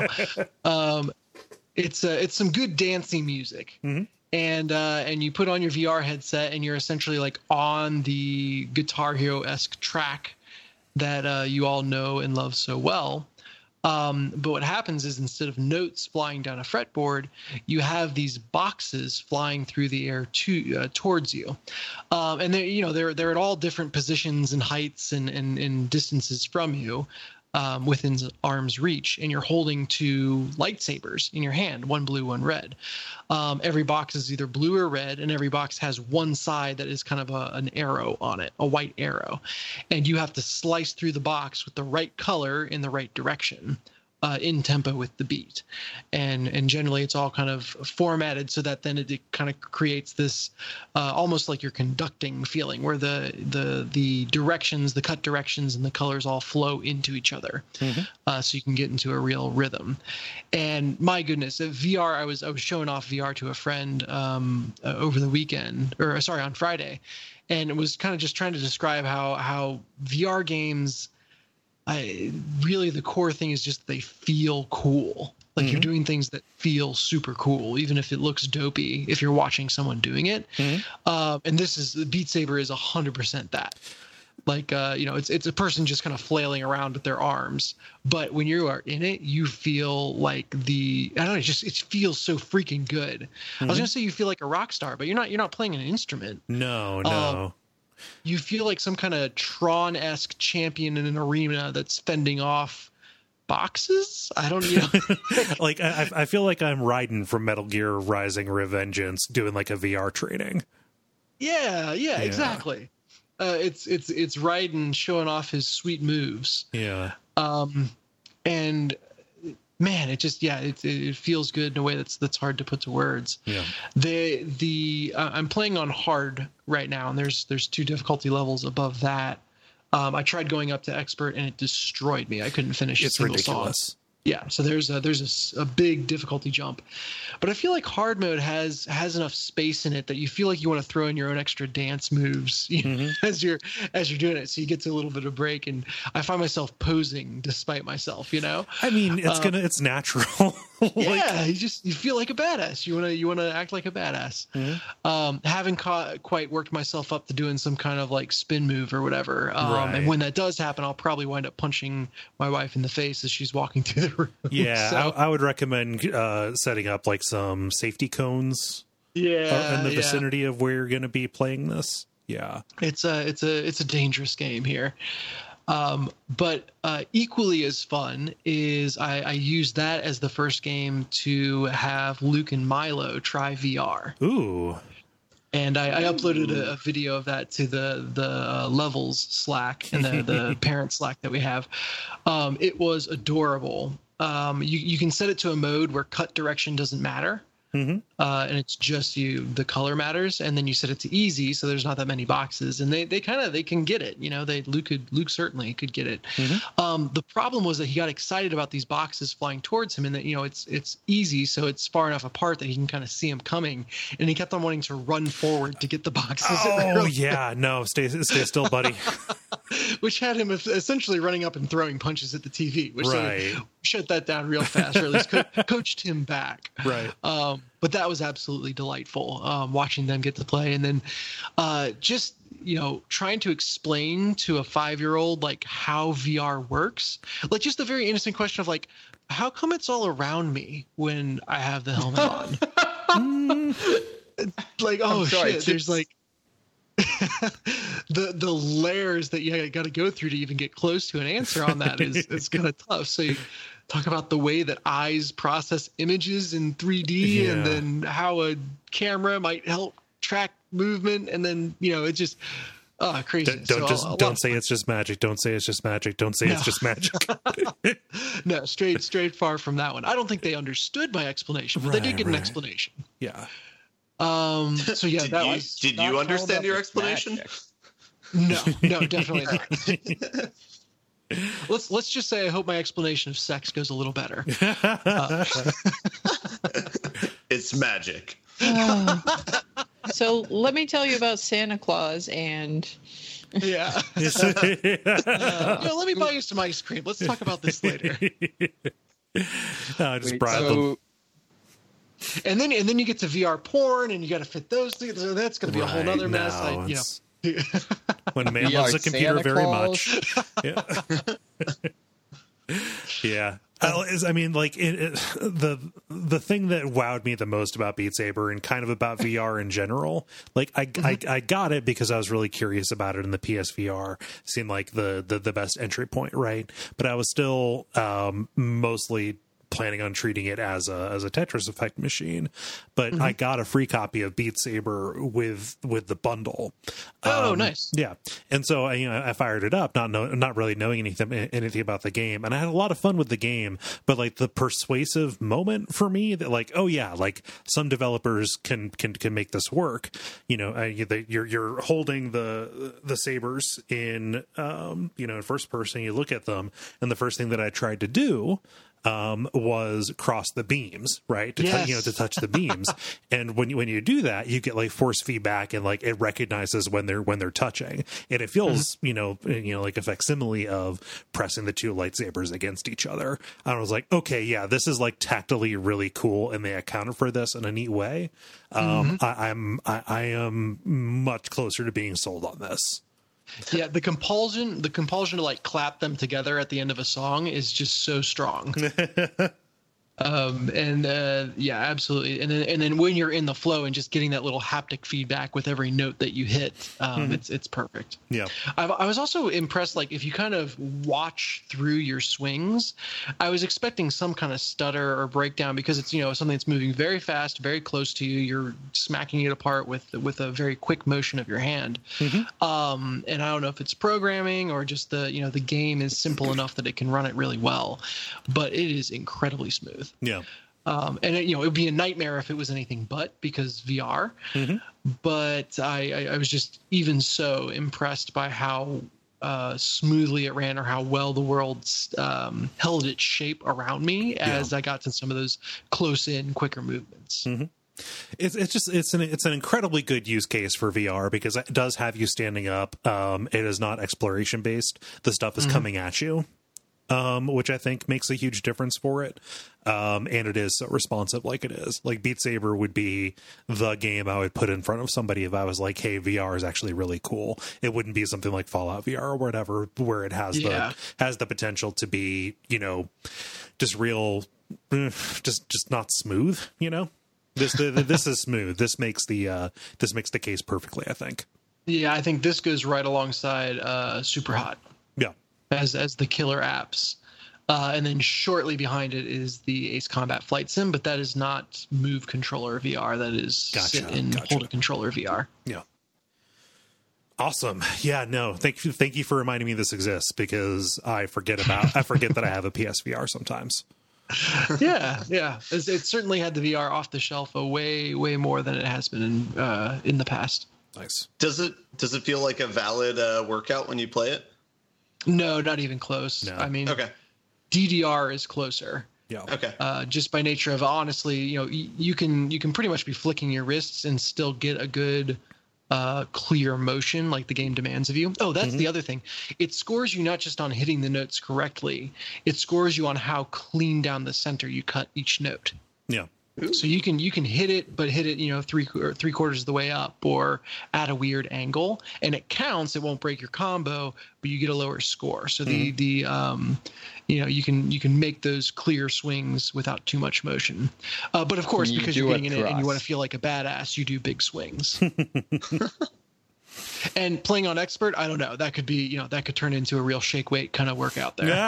B: It's some good dancing music, mm-hmm. and you put on your VR headset, and you're essentially like on the Guitar Hero-esque track that you all know and love so well. But what happens is, instead of notes flying down a fretboard, you have these boxes flying through the air towards you, and they're at all different positions and heights and distances from you, within arm's reach, and you're holding 2 lightsabers in your hand, one blue, one red. Every box is either blue or red, and every box has one side that is kind of an arrow on it, a white arrow, and you have to slice through the box with the right color in the right direction. in tempo with the beat, and generally it's all kind of formatted so that then it kind of creates this almost like you're conducting feeling where the directions, the cut directions, and the colors all flow into each other, so you can get into a real rhythm. And my goodness, VR, I was showing off VR to a friend over the weekend, or sorry, on Friday, and it was kind of just trying to describe how VR games, really the core thing is just they feel cool. Like you're doing things that feel super cool, even if it looks dopey if you're watching someone doing it. And Beat Saber is 100% that. Like, it's a person just kind of flailing around with their arms. But when you are in it, you feel like I don't know, it feels so freaking good. I was going to say you feel like a rock star, but you're not playing an instrument.
A: No.
B: You feel like some kind of Tron-esque champion in an arena that's fending off boxes. I don't know.
A: Like I feel like I'm Raiden from Metal Gear Rising: Revengeance doing like a VR training. Yeah.
B: Exactly. It's Raiden showing off his sweet moves.
A: Yeah.
B: And man, it feels good in a way that's hard to put to words.
A: Yeah.
B: I'm playing on hard right now, and there's 2 difficulty levels above that. I tried going up to expert, and it destroyed me. I couldn't finish.
A: It's ridiculous. Song.
B: Yeah, so there's a big difficulty jump, but I feel like hard mode has enough space in it that you feel like you want to throw in your own extra dance moves as you're doing it, so you get to a little bit of break. And I find myself posing despite myself.
A: I mean, it's natural.
B: Yeah, you feel like a badass. You wanna act like a badass. Haven't quite worked myself up to doing some kind of like spin move or whatever. Right. And when that does happen, I'll probably wind up punching my wife in the face as she's walking through the room.
A: Yeah, so, I would recommend setting up like some safety cones. Yeah, in the vicinity of where you're going to be playing this. Yeah,
B: it's a dangerous game here. But equally as fun is I used that as the first game to have Luke and Milo try VR.
A: Ooh.
B: And I uploaded a video of that to the Levels Slack and the parent Slack that we have. It was adorable. You can set it to a mode where cut direction doesn't matter. And it's just the color matters, and then you set it to easy, so there's not that many boxes, and they can get it. Luke certainly could get it. The problem was that he got excited about these boxes flying towards him, and that it's easy, so it's far enough apart that he can kind of see them coming, and he kept on wanting to run forward to get the boxes.
A: Oh yeah, no, stay still, buddy.
B: Which had him essentially running up and throwing punches at the TV, which sort of shut that down real fast, or at least coached him back.
A: Right.
B: But that was absolutely delightful, watching them get to play, and then just trying to explain to a 5-year-old like how VR works, like just the very innocent question of like, how come it's all around me when I have the helmet on? Like, oh shit, there's like the layers that you got to go through to even get close to an answer on that is kind of tough. So you talk about the way that eyes process images in 3D, and then how a camera might help track movement, and then it's just crazy.
A: Don't say it's just magic. Don't say it's just magic. Don't say it's just magic.
B: No, straight far from that one. I don't think they understood my explanation, but they did get an explanation.
A: Yeah.
B: So yeah,
E: did you understand your explanation?
B: No, definitely not. Let's just say I hope my explanation of sex goes a little better.
E: It's magic.
D: So let me tell you about Santa Claus and.
B: Yeah. Let me buy you some ice cream. Let's talk about this later.
A: I just bribe them.
B: And then you get to VR porn, and you got to fit those things. So that's going to be a whole nother mess.
A: When a man loves a computer very much. Yeah. I mean, like the thing that wowed me the most about Beat Saber and kind of about VR in general, like I got it because I was really curious about it, in the PSVR seemed like the best entry point, right? But I was still mostly planning on treating it as a Tetris Effect machine, but I got a free copy of Beat Saber with the bundle.
B: Nice.
A: Yeah, and so I fired it up, not really knowing anything about the game, and I had a lot of fun with the game. But like the persuasive moment for me, that like, oh yeah, like some developers can make this work. You're holding the sabers in in first person. You look at them, and the first thing that I tried to do was cross the beams, right? To touch the beams. And when you do that, you get like force feedback, and like it recognizes when they're touching, and it feels like a facsimile of pressing the two lightsabers against each other. And I was like, okay, yeah, this is like tactily really cool, and they accounted for this in a neat way. I am much closer to being sold on this.
B: Yeah, the compulsion to like clap them together at the end of a song is just so strong. Yeah, absolutely. And then when you're in the flow and just getting that little haptic feedback with every note that you hit, it's perfect.
A: Yeah.
B: I was also impressed, like if you kind of watch through your swings, I was expecting some kind of stutter or breakdown because it's, something that's moving very fast, very close to you. You're smacking it apart with a very quick motion of your hand. And I don't know if it's programming or just the game is simple enough that it can run it really well, but it is incredibly smooth.
A: Yeah.
B: And it would be a nightmare if it was anything but, because VR. But I was just even so impressed by how smoothly it ran, or how well the world held its shape around me as I got to some of those close in, quicker movements.
A: It's an incredibly good use case for VR, because it does have you standing up. It is not exploration based. The stuff is coming at you. Which I think makes a huge difference for it. And it is so responsive like it is. Like Beat Saber would be the game I would put in front of somebody if I was like, hey, VR is actually really cool. It wouldn't be something like Fallout VR or whatever, where it has the potential to be, just real, just not smooth, This is smooth. This makes the case perfectly, I think.
B: Yeah, I think this goes right alongside Super Hot.
A: Yeah.
B: As the killer apps. And then shortly behind it is the Ace Combat Flight Sim, but that is not Move Controller VR. That is sit and hold a controller VR.
A: Yeah. Awesome. Yeah, no, thank you for reminding me this exists, because I forget that I have a PSVR sometimes.
B: Yeah. It certainly had the VR off the shelf way more than it has been in the past.
A: Nice.
E: Does it feel like a valid workout when you play it?
B: No, not even close.
A: No.
B: I mean,
E: okay.
B: DDR is closer.
A: Yeah.
E: Okay.
B: Just by nature of, honestly, you can pretty much be flicking your wrists and still get a good clear motion like the game demands of you. Oh, that's the other thing. It scores you not just on hitting the notes correctly. It scores you on how clean down the center you cut each note.
A: Yeah.
B: So you can hit it, but hit it, three quarters of the way up or at a weird angle, and it counts. It won't break your combo, but you get a lower score. So you can make those clear swings without too much motion. But of course, because you're getting in it and you want to feel like a badass, you do big swings. And playing on expert, I don't know. That could be, that could turn into a real shake weight kind of workout there.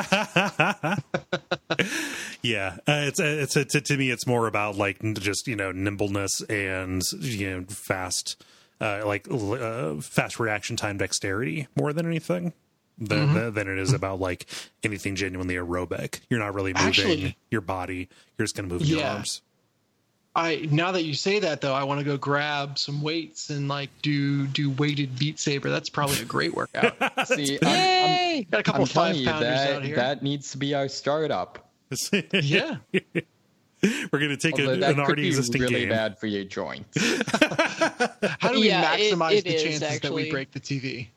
A: Yeah, to me, it's more about like just nimbleness and fast reaction time, dexterity more than anything. Than it is about like anything genuinely aerobic. You're not really moving your body. You're just going to move your arms.
B: Now that you say that, though, I want to go grab some weights and like do weighted Beat Saber. That's probably a great workout.
C: See,
B: got a couple of 5-pounders out here.
C: That needs to be our startup.
B: Yeah.
A: We're going to take an already existing game.
C: That could be really bad for your joints.
B: How do we maximize the chances that we break the TV?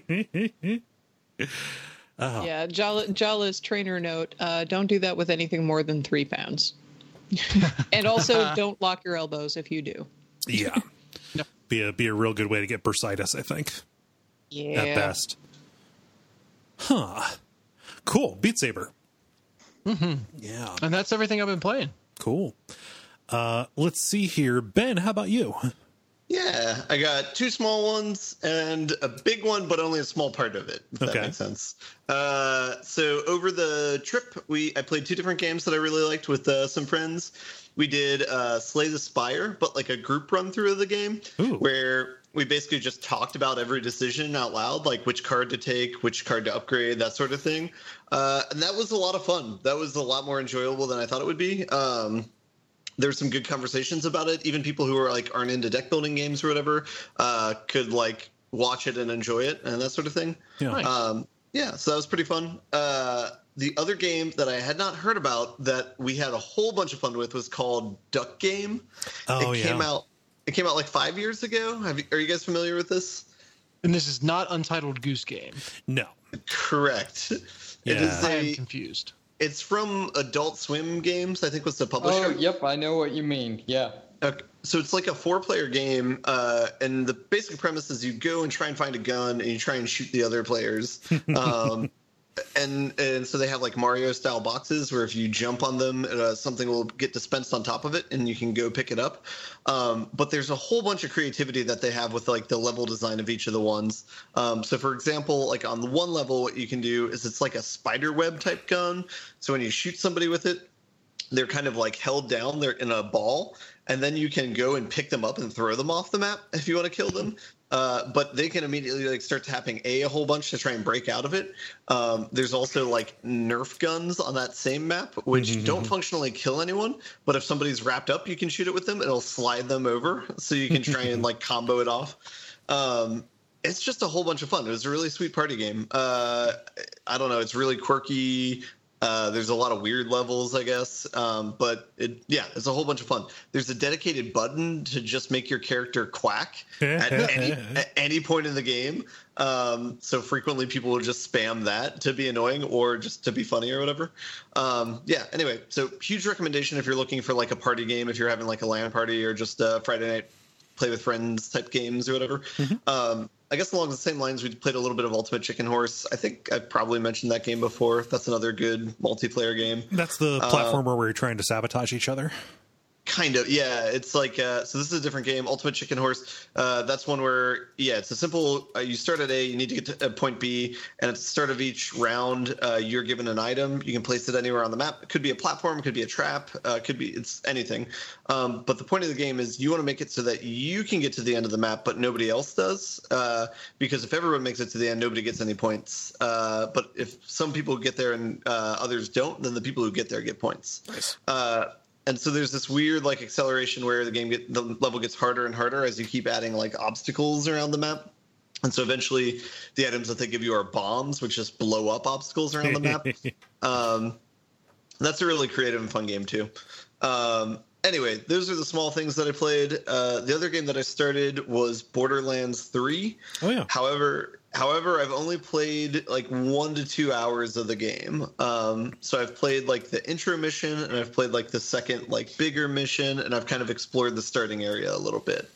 D: Yeah, Jala's trainer note, don't do that with anything more than 3 pounds. And also don't lock your elbows if you do.
A: Yeah. No. Be a real good way to get bursitis, I think.
D: Yeah.
A: At best. Huh. Cool. Beat Saber. Yeah.
B: And that's everything I've been playing.
A: Cool. Let's see here. Ben, how about you?
E: Yeah, I got 2 small ones and a big one, but only a small part of it, if that makes sense. So over the trip, I played 2 different games that I really liked with some friends. We did Slay the Spire, but like a group run through of the game, where we basically just talked about every decision out loud, like which card to take, which card to upgrade, that sort of thing. And that was a lot of fun. That was a lot more enjoyable than I thought it would be. There were some good conversations about it. Even people who are like aren't into deck building games or whatever could like watch it and enjoy it and that sort of thing.
A: Yeah,
E: nice. So that was pretty fun. The other game that I had not heard about that we had a whole bunch of fun with was called Duck Game. It came out like 5 years ago. Are you guys familiar with this?
B: And this is not Untitled Goose Game.
A: No.
E: Correct.
A: Yeah.
B: I am confused.
E: It's from Adult Swim Games, I think was the publisher.
C: Oh, yep, I know what you mean. Yeah.
E: Okay. So it's like a 4-player game, and the basic premise is you go and try and find a gun, and you try and shoot the other players. And so they have like Mario-style boxes where if you jump on them, something will get dispensed on top of it, and you can go pick it up. But there's a whole bunch of creativity that they have with like the level design of each of the ones. So for example, like on the one level, what you can do is it's like a spider web type gun. So when you shoot somebody with it, they're kind of like held down. They're in a ball, and then you can go and pick them up and throw them off the map if you want to kill them. But they can immediately like start tapping a whole bunch to try and break out of it. There's also like Nerf guns on that same map, which don't functionally kill anyone. But if somebody's wrapped up, you can shoot it with them. It'll slide them over, so you can try and like combo it off. It's just a whole bunch of fun. It was a really sweet party game. I don't know. It's really quirky. There's a lot of weird levels, I guess, but it's a whole bunch of fun. There's a dedicated button to just make your character quack at any point in the game. So frequently people will just spam that to be annoying or just to be funny or whatever. Anyway, so huge recommendation if you're looking for like a party game, if you're having like a LAN party or just a Friday night play with friends type games or whatever. I guess along the same lines, we played a little bit of Ultimate Chicken Horse. I think I probably mentioned that game before. That's another good multiplayer game.
A: That's the platformer where you're trying to sabotage each other.
E: Kind of, yeah. It's like so this is a different game, Ultimate Chicken Horse. That's one where, it's a simple, you start at A, you need to get to point B, and at the start of each round, you're given an item. You can place it anywhere on the map. It could be a platform, it could be a trap, it's anything. But the point of the game is you want to make it so that you can get to the end of the map, but nobody else does. Because if everyone makes it to the end, nobody gets any points. But if some people get there and others don't, then the people who get there get points.
A: Nice.
E: And so there's this weird like acceleration where the level gets harder and harder as you keep adding like obstacles around the map. And so eventually the items that they give you are bombs, which just blow up obstacles around the map. That's a really creative and fun game too. Anyway, those are the small things that I played. The other game that I started was Borderlands 3.
A: Oh, yeah.
E: However, I've only played like 1 to 2 hours of the game. So I've played like the intro mission, and I've played like the second like bigger mission, and I've kind of explored the starting area a little bit.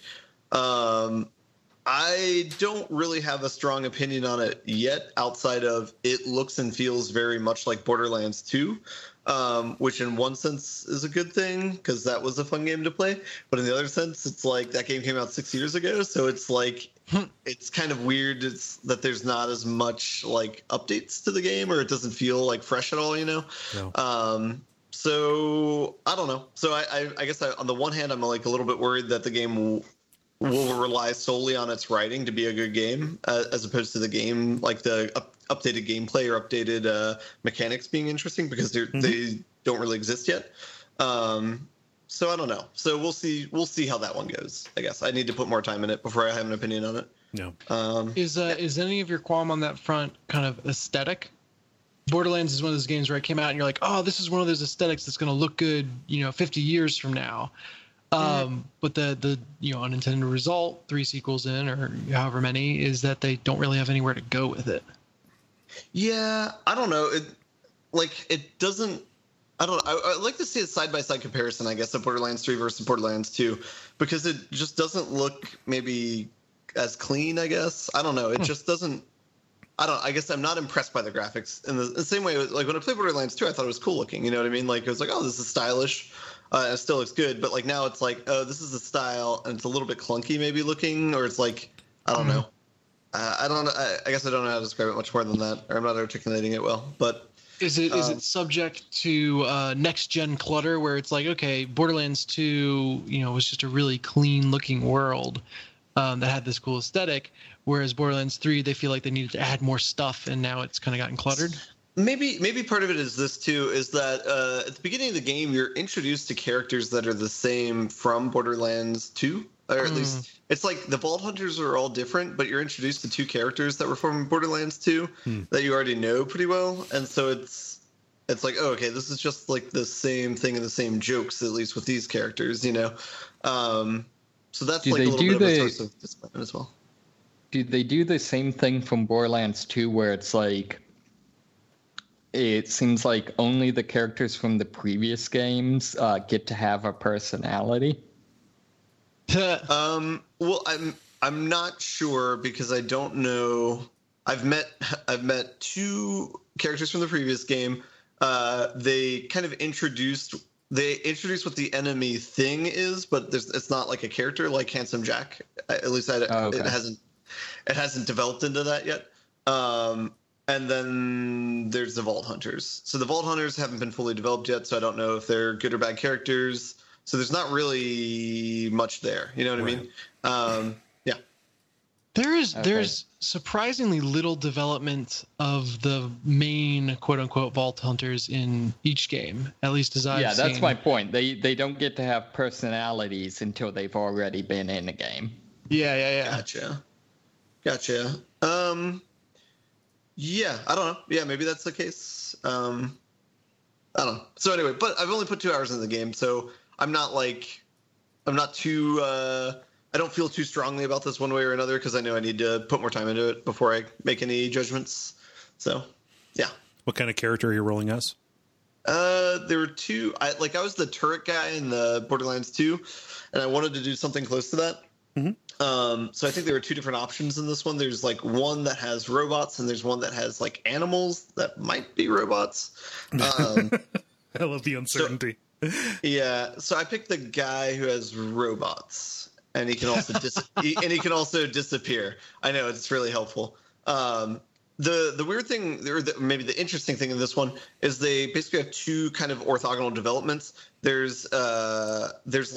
E: I don't really have a strong opinion on it yet, outside of it looks and feels very much like Borderlands 2. Which in one sense is a good thing because that was a fun game to play. But in the other sense, it's like that game came out 6 years ago. So it's like it's kind of weird that there's not as much like updates to the game, or it doesn't feel like fresh at all, you know? No. So I don't know. So I guess on the one hand, I'm like a little bit worried that the game will rely solely on its writing to be a good game, as opposed to the game, like the updated gameplay or updated mechanics being interesting, because they don't really exist yet. So I don't know. So we'll see how that one goes. I guess I need to put more time in it before I have an opinion on it.
A: No.
B: Is any of your qualm on that front kind of aesthetic? Borderlands is one of those games where it came out and you're like, oh, this is one of those aesthetics that's going to look good, 50 years from now. But the unintended result, 3 sequels in, or however many, is that they don't really have anywhere to go with it.
E: Yeah, I don't know. It doesn't. I don't know. I'd like to see a side-by-side comparison, I guess, of Borderlands 3 versus Borderlands 2, because it just doesn't look maybe as clean, I guess. I don't know. It just doesn't. I guess I'm not impressed by the graphics in the same way. Like when I played Borderlands 2, I thought it was cool looking. You know what I mean? Like it was like, oh, this is stylish. It still looks good, but like now it's like, oh, this is the style, and it's a little bit clunky maybe looking, or it's like, I don't know. I don't know. I guess I don't know how to describe it much more than that, or I'm not articulating it well. But
B: is it subject to next gen clutter, where it's like, okay, Borderlands 2, was just a really clean looking world that had this cool aesthetic, whereas Borderlands 3, they feel like they needed to add more stuff, and now it's kind of gotten cluttered.
E: Maybe part of it is this too, is that at the beginning of the game, you're introduced to characters that are the same from Borderlands 2. Or at least it's like the Vault Hunters are all different, but you're introduced to two characters that were from Borderlands 2 that you already know pretty well. And so it's like, oh, okay, this is just like the same thing and the same jokes, at least with these characters, So that's like a little bit of a source of disappointment as well.
C: Do they do the same thing from Borderlands 2 where it's like, it seems like only the characters from the previous games get to have a personality?
E: Well, I'm not sure because I don't know. I've met two characters from the previous game. They kind of introduced what the enemy thing is, but it's not like a character like Handsome Jack. At least it hasn't developed into that yet. And then there's the Vault Hunters. So the Vault Hunters haven't been fully developed yet, so I don't know if they're good or bad characters. So there's not really much there. You know what I mean? Yeah.
B: There's surprisingly little development of the main quote unquote Vault Hunters in each game, at least as I've seen.
C: Yeah, that's my point. They don't get to have personalities until they've already been in a game.
B: Yeah.
E: Gotcha. Yeah, I don't know. Yeah, maybe that's the case. I don't know. So anyway, but I've only put 2 hours in the game, so I'm not too, I don't feel too strongly about this one way or another because I know I need to put more time into it before I make any judgments. So, yeah.
A: What kind of character are you rolling as?
E: There were two. I was the turret guy in the Borderlands 2, and I wanted to do something close to that. Mm-hmm. So I think there were two different options in this one. There's like one that has robots, and there's one that has like animals that might be robots.
A: I love the uncertainty.
E: Yeah, so I picked the guy who has robots, and he can also and he can also disappear. I know it's really helpful. The weird thing, or maybe the interesting thing in this one, is they basically have two kind of orthogonal developments. There's a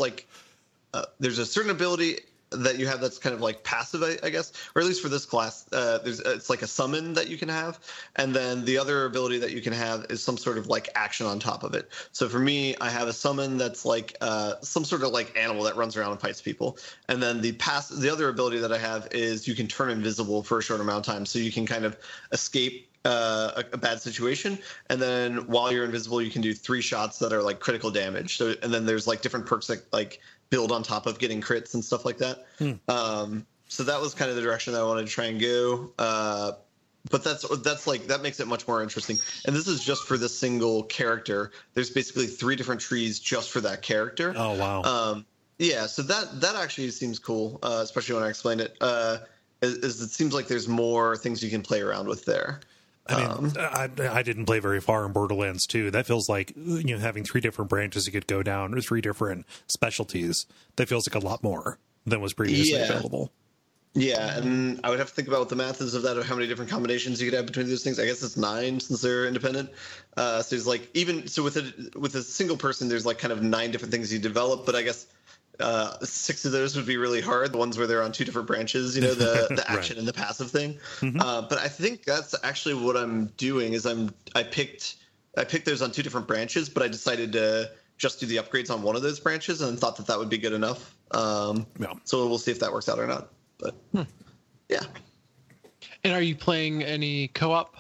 E: certain ability that you have that's kind of like passive, I guess, or at least for this class, it's like a summon that you can have, and then the other ability that you can have is some sort of like action on top of it. So for me, I have a summon that's like some sort of like animal that runs around and fights people, and then the other ability that I have is you can turn invisible for a short amount of time, so you can kind of escape a bad situation, and then while you're invisible, you can do 3 shots that are like critical damage. So, and then there's like different perks that like build on top of getting crits and stuff like that. So that was kind of the direction that I wanted to try and go. But that's like, that makes it much more interesting. And this is just for the single character. There's basically 3 different trees just for that character.
A: Oh, wow.
E: Yeah. So that actually seems cool, especially when I explained it. It seems like there's more things you can play around with there.
A: I mean, I didn't play very far in Borderlands 2. That feels like, having 3 different branches you could go down, or 3 different specialties. That feels like a lot more than was previously available.
E: Yeah, and I would have to think about what the math is of that, of how many different combinations you could have between those things. I guess it's 9 since they're independent. So there's like, with a single person, there's like kind of 9 different things you develop. But I guess 6 of those would be really hard. The ones where they're on 2 different branches, the action and the passive thing. Mm-hmm. But I think that's actually what I'm doing. Is I picked those on 2 different branches, but I decided to just do the upgrades on one of those branches and thought that would be good enough. So we'll see if that works out or not. But yeah.
B: And are you playing any co-op?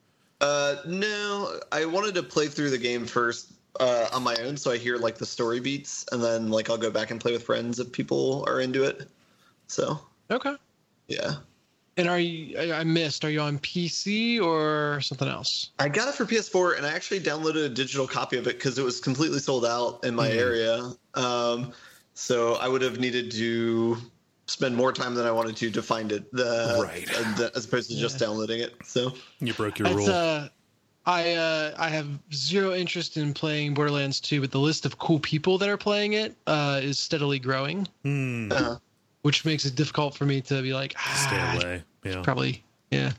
E: No, I wanted to play through the game first. On my own, so I hear like the story beats, and then like I'll go back and play with friends if people are into it. So
B: okay,
E: yeah.
B: And are you on PC or something else?
E: I got it for PS4, and I actually downloaded a digital copy of it because it was completely sold out in my area. So I would have needed to spend more time than I wanted to find it, as opposed to just downloading it. So
A: you broke your rule.
B: I have zero interest in playing Borderlands 2, but the list of cool people that are playing it is steadily growing, which makes it difficult for me to be like,
A: stay away. Yeah,
B: probably, yeah.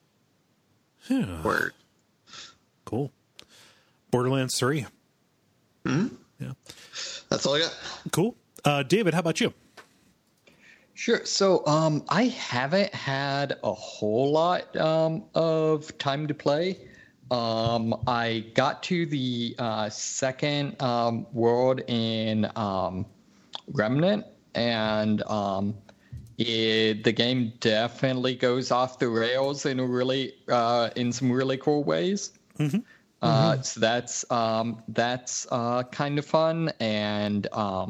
E: Word.
A: Cool. Borderlands 3.
E: Hmm.
A: Yeah,
E: that's all I got.
A: Cool. David, how about you?
C: Sure. So I haven't had a whole lot of time to play. I got to the second world in Remnant, and the game definitely goes off the rails in in some really cool ways. Mm-hmm. So that's kind of fun, and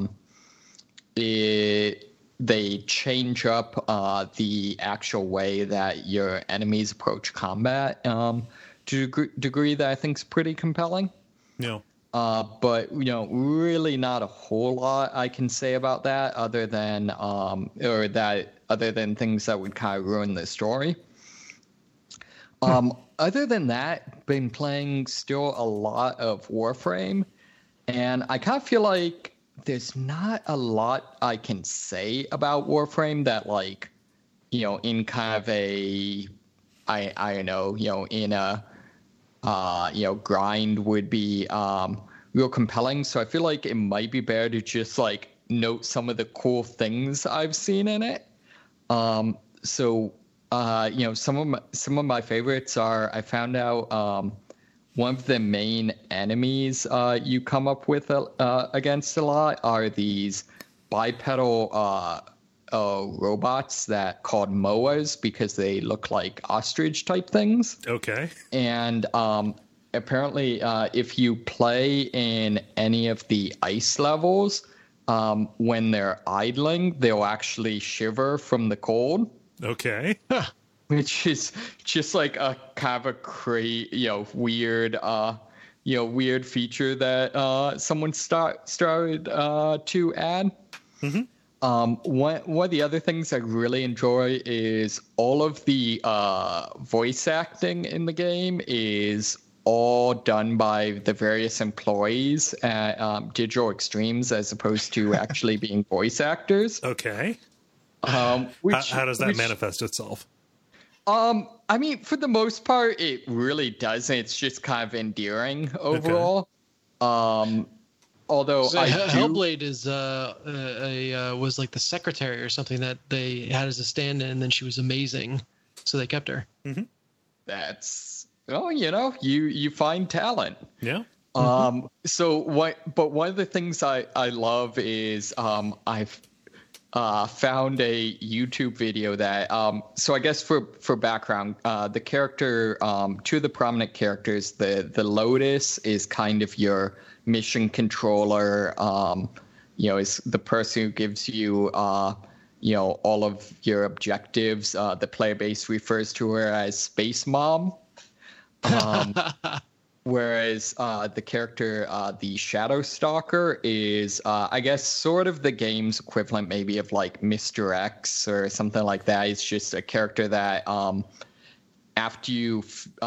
C: they change up the actual way that your enemies approach combat to a degree that I think is pretty compelling.
A: Yeah.
C: But really not a whole lot I can say about that other than things that would kind of ruin the story. Other than that, been playing still a lot of Warframe, and I kind of feel like there's not a lot I can say about Warframe that, like, in kind of a, I don't know, in a, grind would be real compelling. So I feel like it might be better to just, like, note some of the cool things I've seen in it. Some of my favorites are, I found out one of the main enemies you come up with against a lot are these bipedal robots that called MOAs because they look like ostrich type things.
A: Okay.
C: And apparently, if you play in any of the ice levels, when they're idling, they'll actually shiver from the cold.
A: Okay.
C: Which is just like a kind of a weird feature that someone started to add. Mm-hmm. One of the other things I really enjoy is all of the voice acting in the game is all done by the various employees at Digital Extremes as opposed to actually being voice actors.
A: Okay. How does that manifest itself?
C: I mean, for the most part, it really doesn't. It's just kind of endearing overall. Okay. Although
B: Hellblade is was like the secretary or something that they had as a stand-in, and then she was amazing, so they kept her.
A: Mm-hmm.
C: That's you find talent.
A: Yeah.
C: So but one of the things I love is I've found a YouTube video that so I guess for background, the character, two of the prominent characters, the Lotus is kind of your mission controller, is the person who gives you all of your objectives. The player base refers to her as Space Mom. Whereas the character, the Shadow Stalker, is, I guess, sort of the game's equivalent maybe of like Mr. X or something like that. It's just a character that after you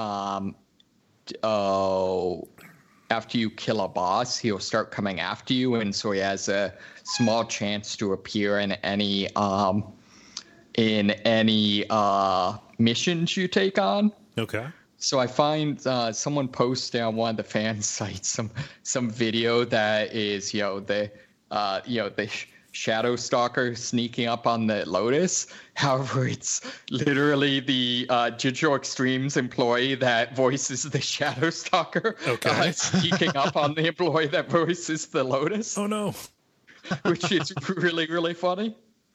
C: kill a boss, he'll start coming after you, and so he has a small chance to appear in any missions you take on.
A: Okay.
C: So I find someone posted on one of the fan sites some video that is the Shadow Stalker sneaking up on the Lotus. However, it's literally the Digital Extremes employee that voices the Shadow Stalker sneaking up on the employee that voices the Lotus.
A: Oh no!
C: Which is really, really funny.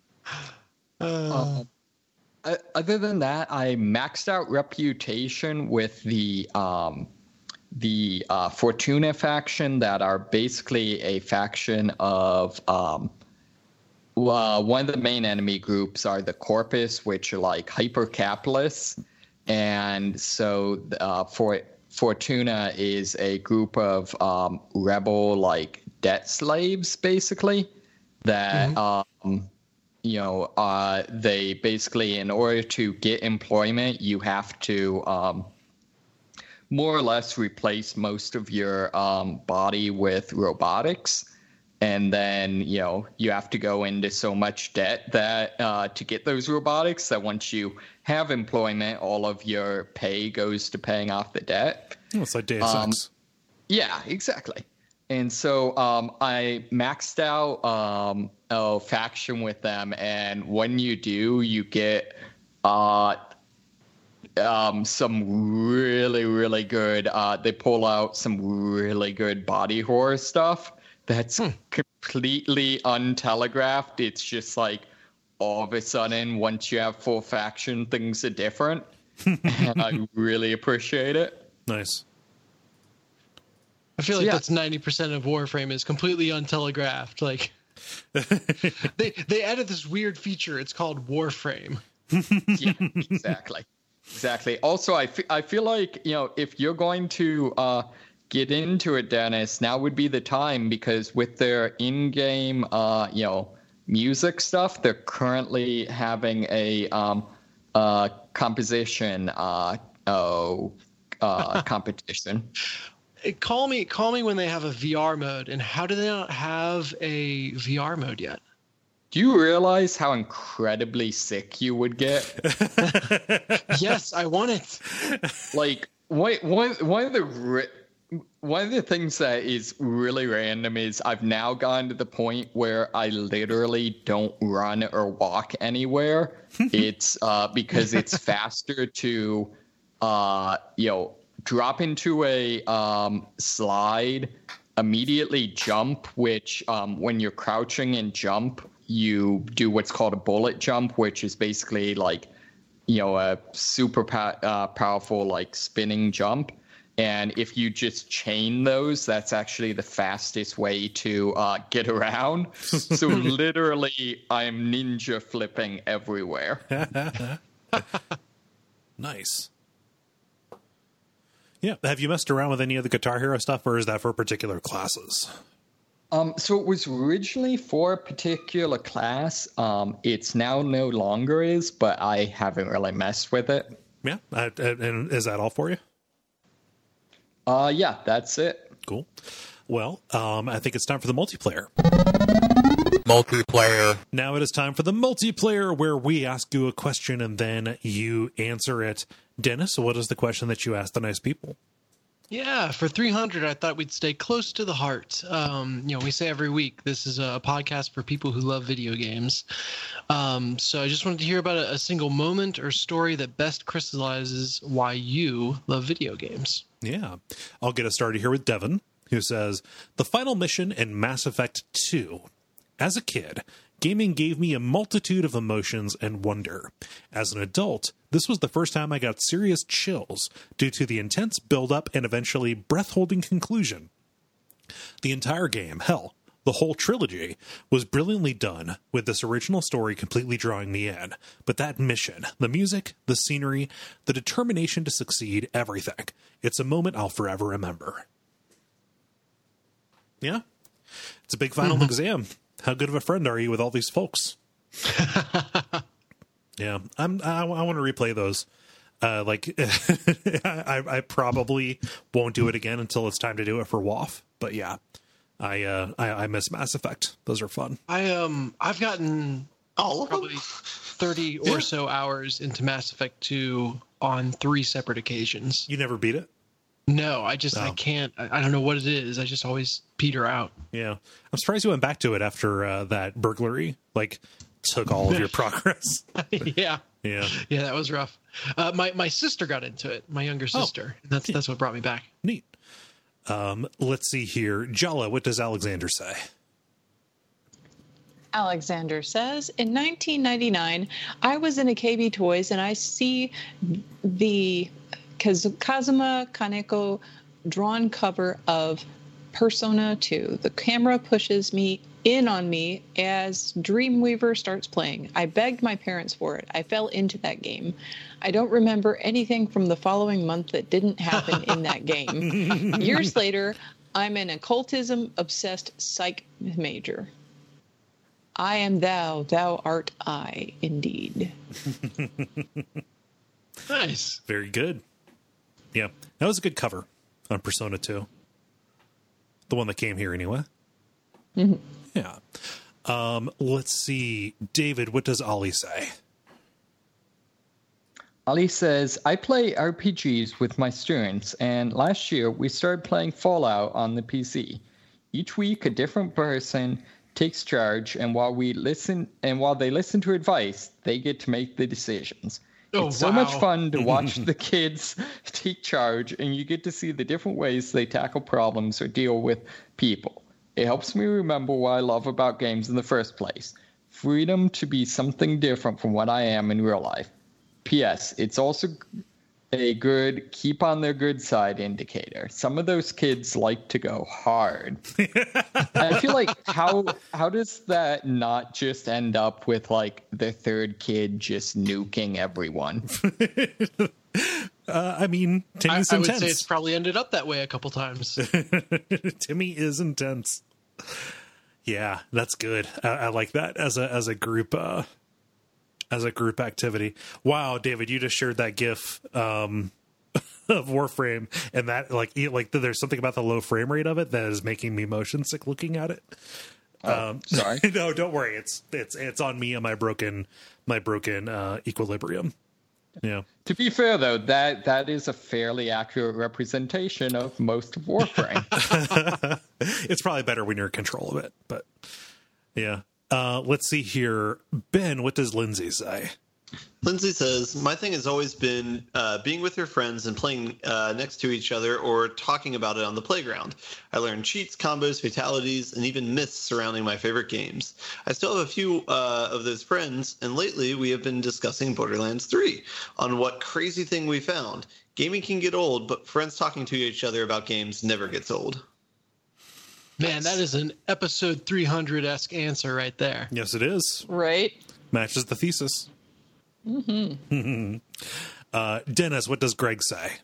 C: Other than that, I maxed out Reputation with the Fortuna faction that are basically a faction of one of the main enemy groups are the Corpus, which are like hyper-capitalists. And so Fortuna is a group of rebel like debt slaves, basically, that they basically, in order to get employment, you have to more or less replace most of your body with robotics. And then, you have to go into so much debt that to get those robotics that once you have employment, all of your pay goes to paying off the debt.
A: Oh, it's like Deus Ex.
C: Yeah, exactly. And so I maxed out a faction with them. And when you do, you get some really, really good, they pull out some really good body horror stuff. That's completely untelegraphed. It's just like all of a sudden, once you have full faction, things are different. And I really appreciate it.
A: Nice.
B: I feel like that's 90% of Warframe is completely untelegraphed. Like they added this weird feature. It's called Warframe.
C: Yeah, exactly. Also, I feel like, if you're going to get into it, Dennis, now would be the time, because with their in-game, music stuff, they're currently having a composition competition.
B: Call me when they have a VR mode. And how do they not have a VR mode yet?
C: Do you realize how incredibly sick you would get?
B: Yes, I want it.
C: Like, one of the things that is really random is I've now gotten to the point where I literally don't run or walk anywhere. It's because it's faster to, drop into a slide, immediately jump, which when you're crouching and jump, you do what's called a bullet jump, which is basically like, a super powerful like spinning jump. And if you just chain those, that's actually the fastest way to get around. So literally, I'm ninja flipping everywhere.
A: Nice. Yeah. Have you messed around with any of the Guitar Hero stuff, or is that for particular classes?
C: So it was originally for a particular class. It's now no longer is, but I haven't really messed with it.
A: Yeah. And is that all for you?
C: Yeah, that's it.
A: Cool. Well, I think it's time for the multiplayer. Now it is time for the multiplayer, where we ask you a question and then you answer it. Dennis, what is the question that you asked the nice people?
B: Yeah, for 300, I thought we'd stay close to the heart. We say every week, this is a podcast for people who love video games. So I just wanted to hear about a single moment or story that best crystallizes why you love video games.
A: Yeah. I'll get us started here with Devin, who says, the final mission in Mass Effect 2. As a kid, gaming gave me a multitude of emotions and wonder. As an adult, this was the first time I got serious chills due to the intense build-up and eventually breath-holding conclusion. The entire game, hell, the whole trilogy, was brilliantly done, with this original story completely drawing me in. But that mission, the music, the scenery, the determination to succeed, everything. It's a moment I'll forever remember. Yeah. It's a big final exam. How good of a friend are you with all these folks? Yeah, I want to replay those. I probably won't do it again until it's time to do it for WoF. But yeah, I miss Mass Effect. Those are fun.
B: I've gotten probably 30 or so hours into Mass Effect 2 on 3 separate occasions.
A: You never beat it?
B: No, I can't. I don't know what it is. I just always peter out.
A: Yeah. I'm surprised you went back to it after that burglary, took all of your progress.
B: Yeah.
A: Yeah.
B: Yeah, that was rough. My sister got into it, my younger sister. Oh, that's what brought me back.
A: Neat. Let's see here. Jala, what does Alexander say?
D: Alexander says, in 1999, I was in a KB Toys and I see the Kazuma Kaneko drawn cover of Persona 2. The camera pushes me in on me as Dreamweaver starts playing. I begged my parents for it. I fell into that game. I don't remember anything from the following month that didn't happen in that game. Years later, I'm an occultism-obsessed psych major. I am thou, thou art I, indeed.
B: Nice.
A: Very good. Yeah, that was a good cover on Persona 2. The one that came here anyway.
D: Mm-hmm.
A: Yeah. Let's see. David, what does Ollie say?
C: Ali says, I play RPGs with my students, and last year we started playing Fallout on the PC. Each week, a different person takes charge, and while they listen to advice, they get to make the decisions. It's so much fun to watch the kids take charge, and you get to see the different ways they tackle problems or deal with people. It helps me remember what I love about games in the first place. Freedom to be something different from what I am in real life. P.S. It's also a good keep on their good side indicator. Some of those kids like to go hard. I feel like how does that not just end up with like the third kid just nuking everyone?
A: I mean, Timmy's intense.
B: I would say it's probably ended up that way a couple times.
A: Timmy is intense. Yeah, that's good. I like that as a group activity. Wow, David, you just shared that GIF of Warframe, and that like there's something about the low frame rate of it that is making me motion sick looking at it.
C: Sorry.
A: No, don't worry. It's on me and my broken equilibrium. Yeah.
C: To be fair, though, that is a fairly accurate representation of most of Warframe.
A: It's probably better when you're in control of it, but yeah. Let's see here. Ben, what does Lindsay say?
E: Lindsay says, my thing has always been being with your friends and playing next to each other or talking about it on the playground. I learned cheats, combos, fatalities, and even myths surrounding my favorite games. I still have a few of those friends, and lately we have been discussing Borderlands 3 on what crazy thing we found. Gaming can get old, but friends talking to each other about games never gets old.
B: Man, that is an episode 300-esque answer right there.
A: Yes, it is.
D: Right.
A: Matches the thesis. Mm-hmm. Dennis, what does Greg say?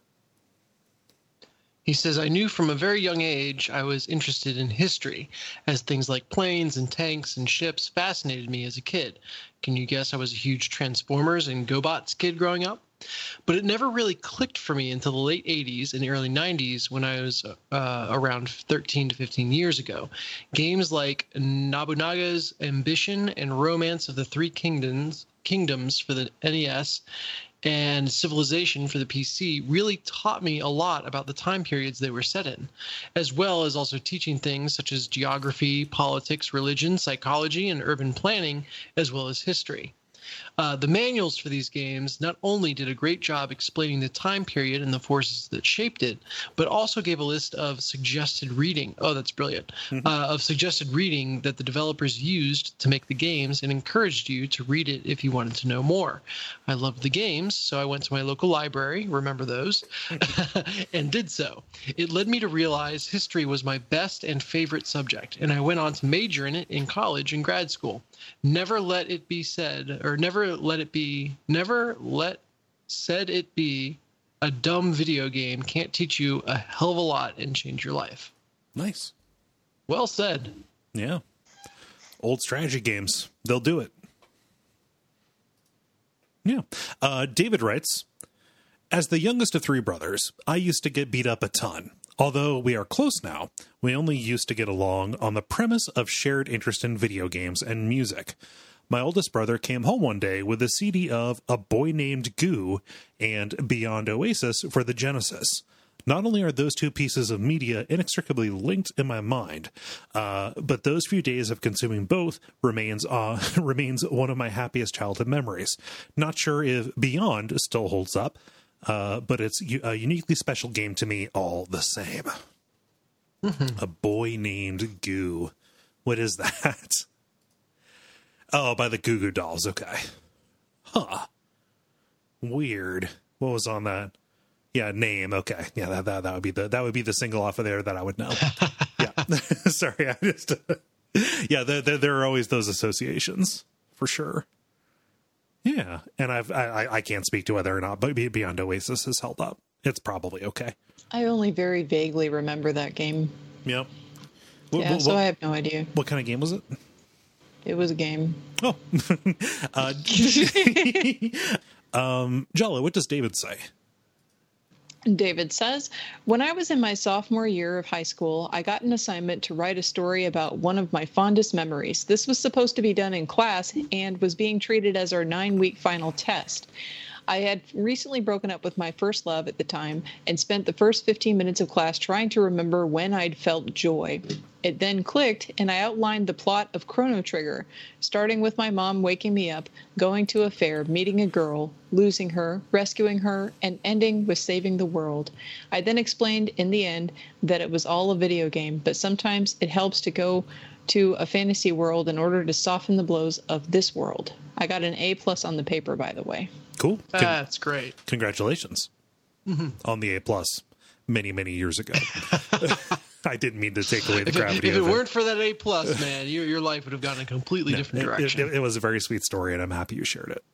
B: He says, I knew from a very young age I was interested in history, as things like planes and tanks and ships fascinated me as a kid. Can you guess I was a huge Transformers and GoBots kid growing up? But it never really clicked for me until the late 80s and early 90s when I was around 13 to 15 years ago. Games like Nobunaga's Ambition and Romance of the Three Kingdoms for the NES and Civilization for the PC really taught me a lot about the time periods they were set in, as well as also teaching things such as geography, politics, religion, psychology, and urban planning, as well as history. The manuals for these games not only did a great job explaining the time period and the forces that shaped it, but also gave a list of suggested reading. Oh, that's brilliant. Of suggested reading that the developers used to make the games and encouraged you to read it if you wanted to know more. I loved the games, so I went to my local library, remember those, and did so. It led me to realize history was my best and favorite subject, and I went on to major in it in college and grad school. Never let said it be a dumb video game can't teach you a hell of a lot and change your life.
A: Nice.
B: Well said.
A: Yeah. Old strategy games. They'll do it. Yeah. David writes, as the youngest of three brothers, I used to get beat up a ton. Although we are close now, we only used to get along on the premise of shared interest in video games and music. My oldest brother came home one day with a CD of A Boy Named Goo and Beyond Oasis for the Genesis. Not only are those two pieces of media inextricably linked in my mind, but those few days of consuming both remains one of my happiest childhood memories. Not sure if Beyond still holds up, but it's a uniquely special game to me all the same. A Boy Named Goo. What is that? Oh, by the Goo Goo Dolls. Okay. Huh. Weird. What was on that? Yeah, name. Okay. Yeah, that would be the single off of there that I would know. Yeah. Sorry, I just yeah, there are always those associations for sure. Yeah, and I can't speak to whether or not Beyond Oasis has held up. It's probably okay.
D: I only very vaguely remember that game.
A: Yep.
D: So I have no idea.
A: What kind of game was it?
D: It was a game.
A: Oh. Jello, what does David say?
D: David says, when I was in my sophomore year of high school, I got an assignment to write a story about one of my fondest memories. This was supposed to be done in class and was being treated as our 9-week final test. I had recently broken up with my first love at the time and spent the first 15 minutes of class trying to remember when I'd felt joy. It then clicked, and I outlined the plot of Chrono Trigger, starting with my mom waking me up, going to a fair, meeting a girl, losing her, rescuing her, and ending with saving the world. I then explained in the end that it was all a video game, but sometimes it helps to go to a fantasy world in order to soften the blows of this world. I got an A+ on the paper, by the way.
A: Cool.
B: That's great.
A: Congratulations on the A+ many, many years ago. I didn't mean to take away the gravity
B: if
A: of it.
B: If it weren't for that A+, man, your life would have gone in a completely different direction.
A: It was a very sweet story, and I'm happy you shared it.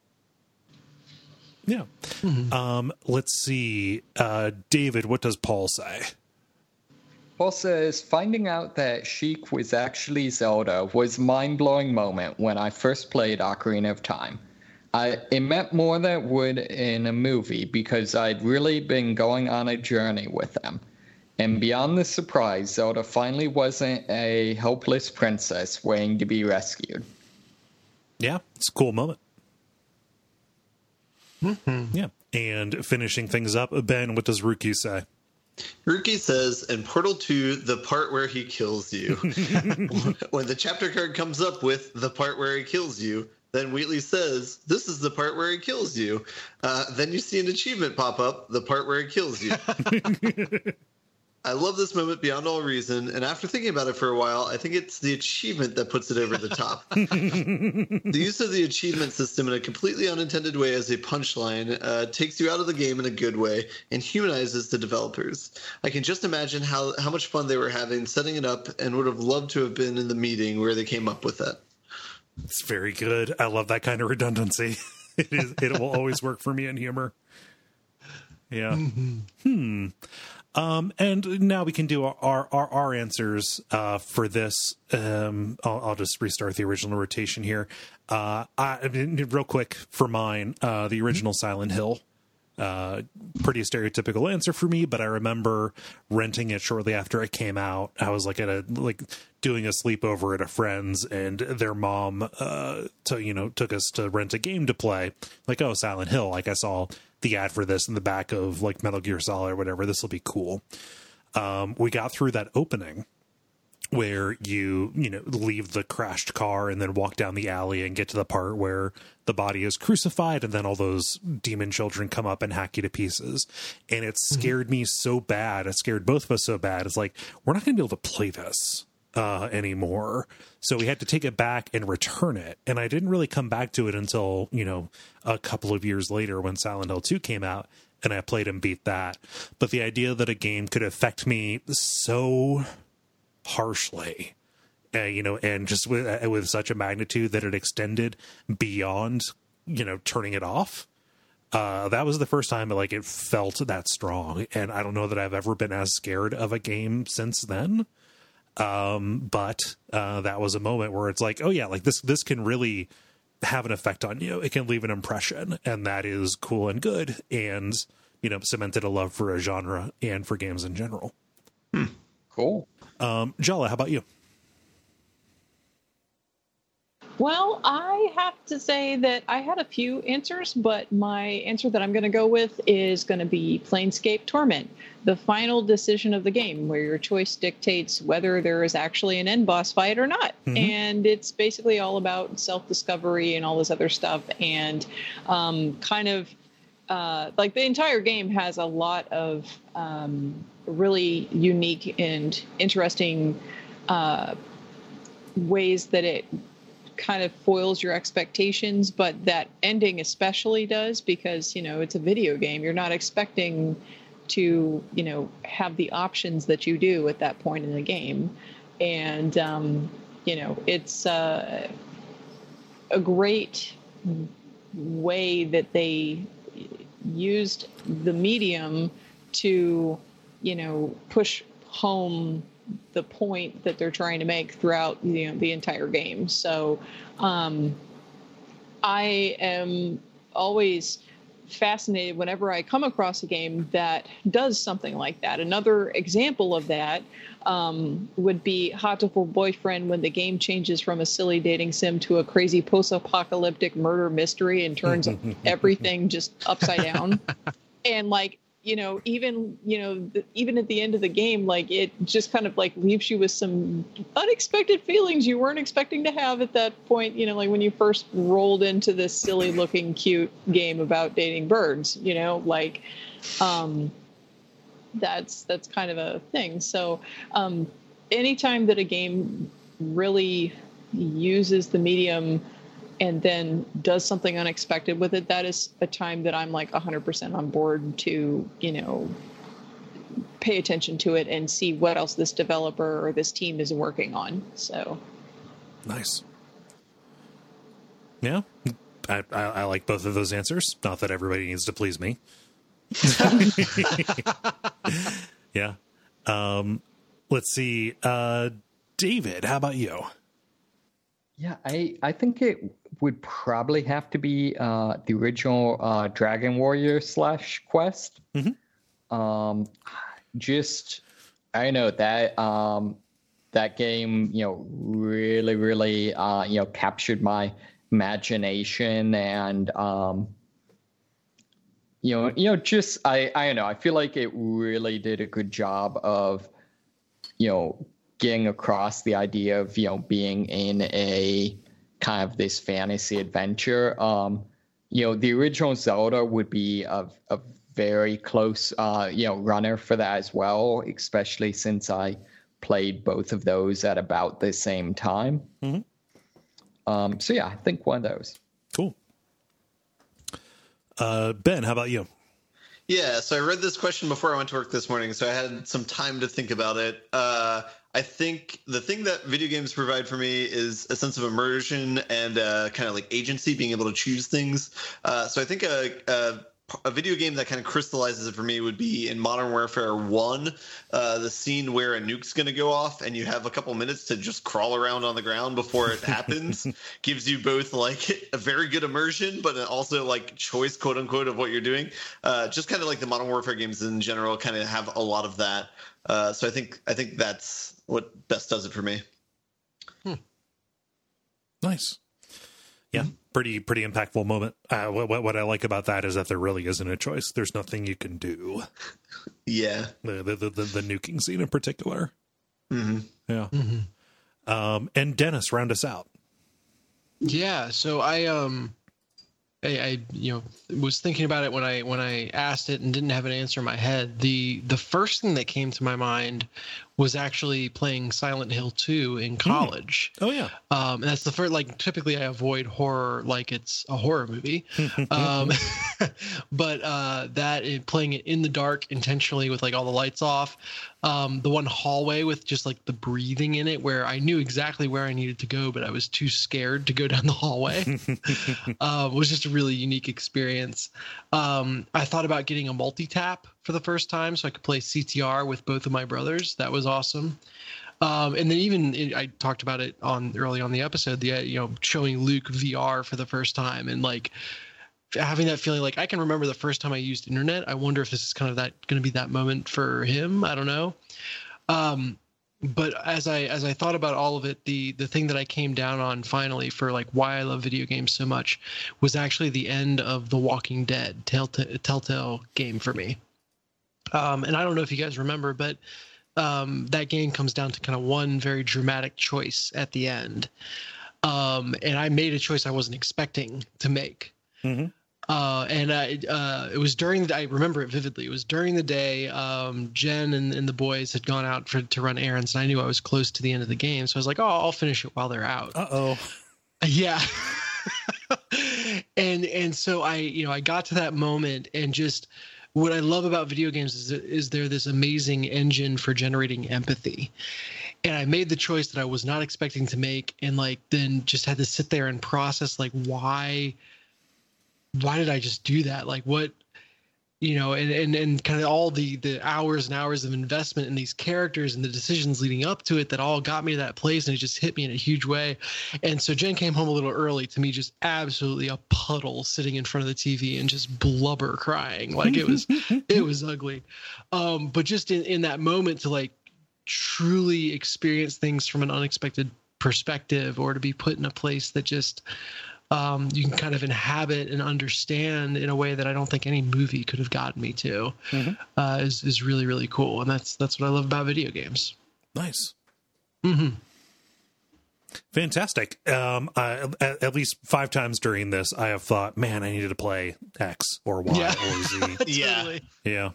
A: Yeah. Let's see. David, what does Paul say?
C: Paul says, finding out that Sheik was actually Zelda was a mind-blowing moment when I first played Ocarina of Time. It meant more than it would in a movie because I'd really been going on a journey with them. And beyond the surprise, Zelda finally wasn't a helpless princess waiting to be rescued.
A: Yeah, it's a cool moment. Yeah. And finishing things up, Ben, what does Ruki say?
E: Ruki says, in Portal 2, the part where he kills you. When the chapter card comes up with the part where he kills you, then Wheatley says, this is the part where he kills you. Then you see an achievement pop up, the part where he kills you. I love this moment beyond all reason, and after thinking about it for a while, I think it's the achievement that puts it over the top. The use of the achievement system in a completely unintended way as a punchline takes you out of the game in a good way and humanizes the developers. I can just imagine how much fun they were having setting it up and would have loved to have been in the meeting where they came up with that.
A: It's very good. I love that kind of redundancy. It will always work for me in humor. Yeah. And now we can do our answers for this. I'll just restart the original rotation here. Real quick for mine, the original Silent Hill. Pretty stereotypical answer for me, but I remember renting it shortly after it came out. I was like doing a sleepover at a friend's, and their mom took us to rent a game to play. Like, oh, Silent Hill. Like, I saw the ad for this in the back of like Metal Gear Solid or whatever. This will be cool. We got through that opening where you leave the crashed car and then walk down the alley and get to the part where the body is crucified, and then all those demon children come up and hack you to pieces. And it scared me so bad. It scared both of us so bad. It's like, we're not going to be able to play this anymore. So we had to take it back and return it. And I didn't really come back to it until, a couple of years later when Silent Hill 2 came out, and I played and beat that. But the idea that a game could affect me so harshly, and just with such a magnitude that it extended beyond, turning it off. That was the first time it felt that strong. And I don't know that I've ever been as scared of a game since then. But that was a moment where it's like, oh yeah, like this can really have an effect on you. It can leave an impression, and that is cool and good, and cemented a love for a genre and for games in general.
C: Cool.
A: Jala, how about you?
D: Well, I have to say that I had a few answers, but my answer that I'm going to go with is going to be Planescape Torment, the final decision of the game, where your choice dictates whether there is actually an end boss fight or not. Mm-hmm. And it's basically all about self-discovery and all this other stuff. And the entire game has a lot of really unique and interesting ways that it kind of foils your expectations, but that ending especially does, because it's a video game. You're not expecting to have the options that you do at that point in the game, and it's a great way that they used the medium to push home the point that they're trying to make throughout the entire game. So I am always fascinated whenever I come across a game that does something like that. Another example of that would be Hatoful Boyfriend, when the game changes from a silly dating sim to a crazy post-apocalyptic murder mystery and turns everything just upside down. And like, even at the end of the game, like it just kind of like leaves you with some unexpected feelings you weren't expecting to have at that point. Like when you first rolled into this silly looking, cute game about dating birds, that's kind of a thing. So anytime that a game really uses the medium and then does something unexpected with it, that is a time that I'm like 100% on board to, pay attention to it and see what else this developer or this team is working on. So
A: nice. Yeah. I like both of those answers. Not that everybody needs to please me. Yeah. Let's see. David, how about you?
C: Yeah, I think it would probably have to be the original Dragon Warrior / Quest. Mm-hmm. Just I know that that game, really, really, captured my imagination and just I don't know. I feel like it really did a good job of, getting across the idea of, being in a kind of this fantasy adventure. The original Zelda would be a very close, runner for that as well, especially since I played both of those at about the same time. Mm-hmm. So yeah, I think one of those.
A: Cool. Ben, how about you?
E: Yeah, so I read this question before I went to work this morning, so I had some time to think about it. I think the thing that video games provide for me is a sense of immersion and kind of like agency, being able to choose things. So I think a video game that kind of crystallizes it for me would be in Modern Warfare 1, the scene where a nuke's going to go off and you have a couple minutes to just crawl around on the ground before it happens. Gives you both like a very good immersion, but also like choice, quote unquote, of what you're doing. Just kind of like the Modern Warfare games in general kind of have a lot of that. So I think that's what best does it for me.
A: Nice. Yeah, pretty impactful moment. What I like about that is that there really isn't a choice. There's nothing you can do.
E: Yeah,
A: the nuking scene in particular.
E: Mm-hmm.
A: Yeah. Mm-hmm. And Dennis, round us out.
B: Yeah. So I was thinking about it when I asked it and didn't have an answer in my head. The first thing that came to my mind was actually playing Silent Hill 2 in college.
A: Oh yeah.
B: And that's the first, like, typically I avoid horror like it's a horror movie. But playing it in the dark intentionally with like all the lights off, the one hallway with just like the breathing in it where I knew exactly where I needed to go, but I was too scared to go down the hallway, was just a really unique experience. I thought about getting a multi-tap for the first time so I could play CTR with both of my brothers. That was awesome. And then I talked about it early on the episode, showing Luke VR for the first time and like having that feeling like I can remember the first time I used internet. I wonder if this is kind of going to be that moment for him. I don't know. But as I thought about all of it, the thing that I came down on finally for like why I love video games so much was actually the end of The Walking Dead Telltale game for me. And I don't know if you guys remember, but that game comes down to kind of one very dramatic choice at the end. And I made a choice I wasn't expecting to make. Mm-hmm. And it was I remember it vividly. It was during the day. Jen and the boys had gone out to run errands, and I knew I was close to the end of the game. So I was like, I'll finish it while they're out.
A: Uh-oh.
B: Yeah. And so I got to that moment, and just what I love about video games is they're this amazing engine for generating empathy. And I made the choice that I was not expecting to make, and like then just had to sit there and process like why did I just do that? Like what, and kind of all the hours and hours of investment in these characters and the decisions leading up to it that all got me to that place, and it just hit me in a huge way. And so Jen came home a little early, to me just absolutely a puddle sitting in front of the TV and just blubber crying. Like it was ugly. But just in that moment to like truly experience things from an unexpected perspective, or to be put in a place that just you can kind of inhabit and understand in a way that I don't think any movie could have gotten me to, is really, really cool. And that's what I love about video games.
A: Nice.
B: Mm-hmm.
A: Fantastic. At least 5 times during this, I have thought, man, I needed to play X or Y or Z. Yeah.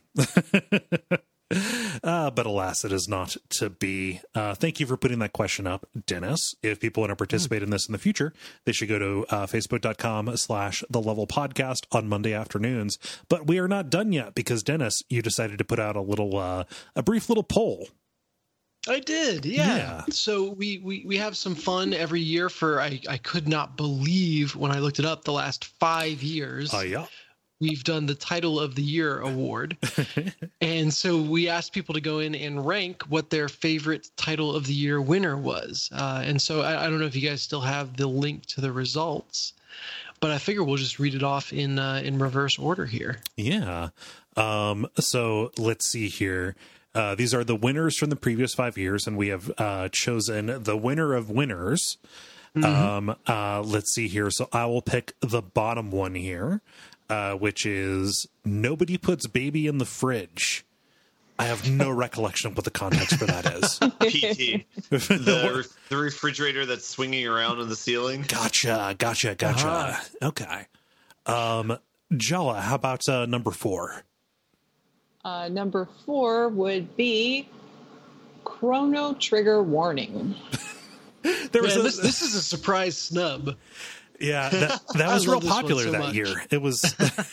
A: But alas, it is not to be. Thank you for putting that question up, Dennis. If people want to participate in this in the future, they should go to facebook.com/thelevelpodcast on Monday afternoons. But we are not done yet, because Dennis, you decided to put out a brief little poll.
B: I did, yeah. So we have some fun every year for, I could not believe when I looked it up, the last 5 years.
A: Yeah.
B: We've done the Title of the Year award. And so we asked people to go in and rank what their favorite Title of the Year winner was. And so I don't know if you guys still have the link to the results, but I figure we'll just read it off in reverse order here.
A: Yeah. So let's see here. These are the winners from the previous 5 years, and we have chosen the winner of winners. Let's see here. So I will pick the bottom one here, which is Nobody Puts Baby in the Fridge. I have no recollection of what the context for that is.
E: PT. The refrigerator that's swinging around on the ceiling.
A: Gotcha. Okay. Jella, how about number 4?
D: Number 4 would be Chrono Trigger Warning.
B: This is a surprise snub.
A: Yeah, that was real popular that year. It was.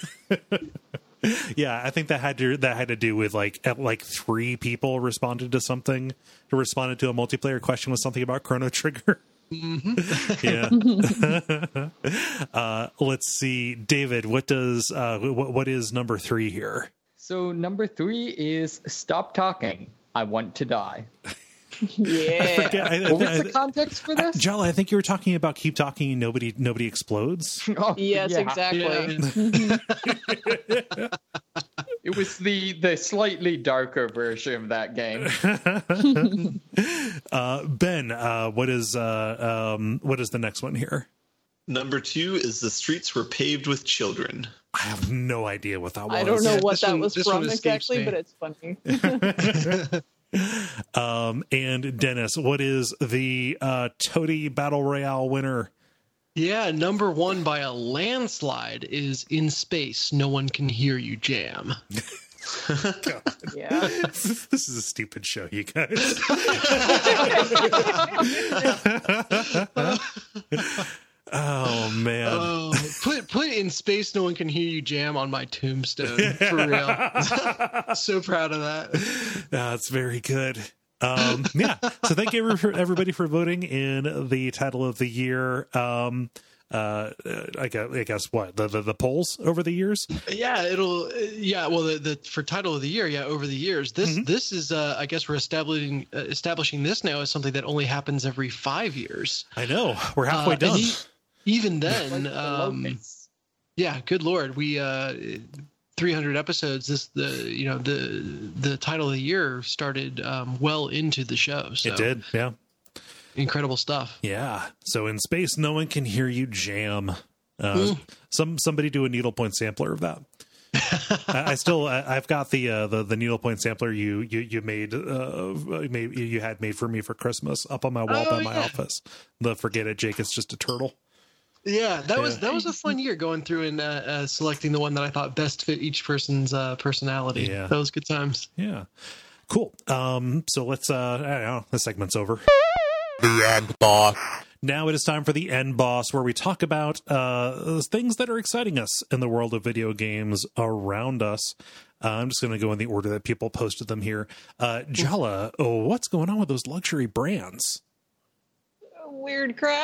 A: Yeah, I think that had to do with like 3 people responded to a multiplayer question with something about Chrono Trigger. Mm-hmm. Yeah. Let's see, David. What is number 3 here?
C: So number 3 is Stop Talking. I Want to Die.
D: Yeah.
C: What was the context for this?
A: Jella, I think you were talking about Keep Talking, Nobody Explodes.
D: Oh, yes, yeah. Exactly.
C: Yeah. It was the slightly darker version of that game.
A: Ben, what is the next one here?
E: Number 2 is The Streets Were Paved with Children.
A: I have no idea what that was.
D: I don't know what that was from exactly, but it's funny.
A: And Dennis, what is the Toady Battle Royale winner?
B: Yeah, number 1 by a landslide is In Space, No One Can Hear You Jam.
A: God.
D: Yeah.
A: This is a stupid show, you guys. Oh man!
B: Put In Space, No One Can Hear You Jam on my tombstone, for real. So proud of that.
A: That's very good. Yeah. So thank you everybody for voting in the Title of the Year. I guess what the polls over the years.
B: Yeah, well, the for Title of the Year, over the years. This is I guess we're establishing this now as something that only happens every 5 years.
A: I know, we're halfway done.
B: Even then, yeah, good Lord, we 300 episodes. The Title of the Year started well into the show. So.
A: It did, yeah.
B: Incredible stuff.
A: Yeah. So In Space, No One Can Hear You Jam. Somebody do a needlepoint sampler of that. I've got the needlepoint sampler you had made for me for Christmas up on my wall by my office. The Forget It, Jake is just a turtle.
B: Yeah, that was a fun year going through and selecting the one that I thought best fit each person's personality. Yeah, that was good times.
A: Yeah, cool. So let's I don't know, this segment's over.
F: The End Boss.
A: Now it is time for the End Boss, where we talk about things that are exciting us in the world of video games around us. I'm just going to go in the order that people posted them here. Jella, what's going on with those luxury brands?
D: Weird crap.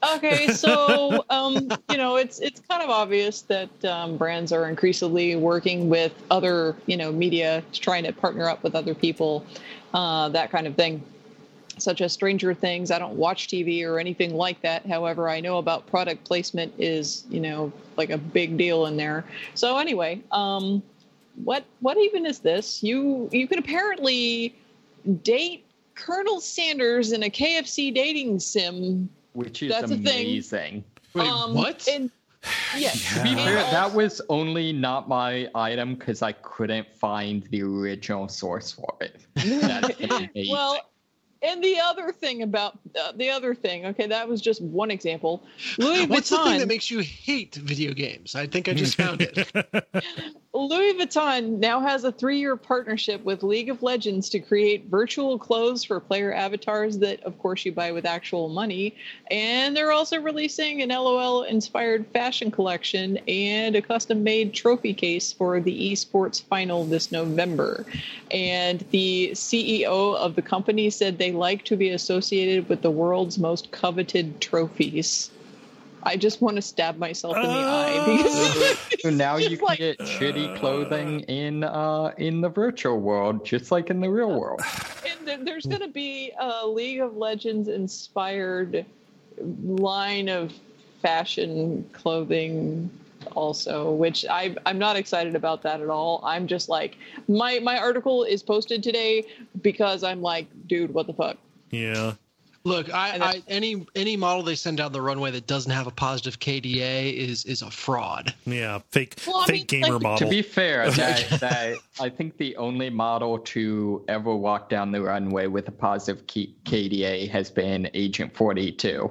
D: Okay, so it's kind of obvious that brands are increasingly working with other media, trying to partner up with other people, that kind of thing, such as Stranger Things. I don't watch TV or anything like that. However, I know about product placement is like a big deal in there. So anyway, what even is this? You can apparently date Colonel Sanders in a KFC dating sim.
C: Which is amazing.
B: Wait, what?
D: Yes.
C: To be fair, that was only not my item because I couldn't find the original source for it. That's amazing.
D: Well, and the other thing, okay, that was just one example. Louis Vuitton.
B: What's the thing that makes you hate video games? I think I just found it.
D: Louis Vuitton now has a 3-year partnership with League of Legends to create virtual clothes for player avatars that, of course, you buy with actual money. And they're also releasing an LOL-inspired fashion collection and a custom-made trophy case for the esports final this November. And the CEO of the company said they like to be associated with the world's most coveted trophies. I just want to stab myself in the eye because
C: so now you can get shitty clothing in the virtual world, just like in the real world.
D: And there's going to be a League of Legends inspired line of fashion clothing also, which I'm not excited about that at all. I'm just like, my article is posted today because I'm like, dude, what the fuck?
A: Yeah.
B: Look, any model they send down the runway that doesn't have a positive KDA is a fraud.
A: Yeah, fake gamer model.
C: To be fair, that I think the only model to ever walk down the runway with a positive KDA has been Agent 42.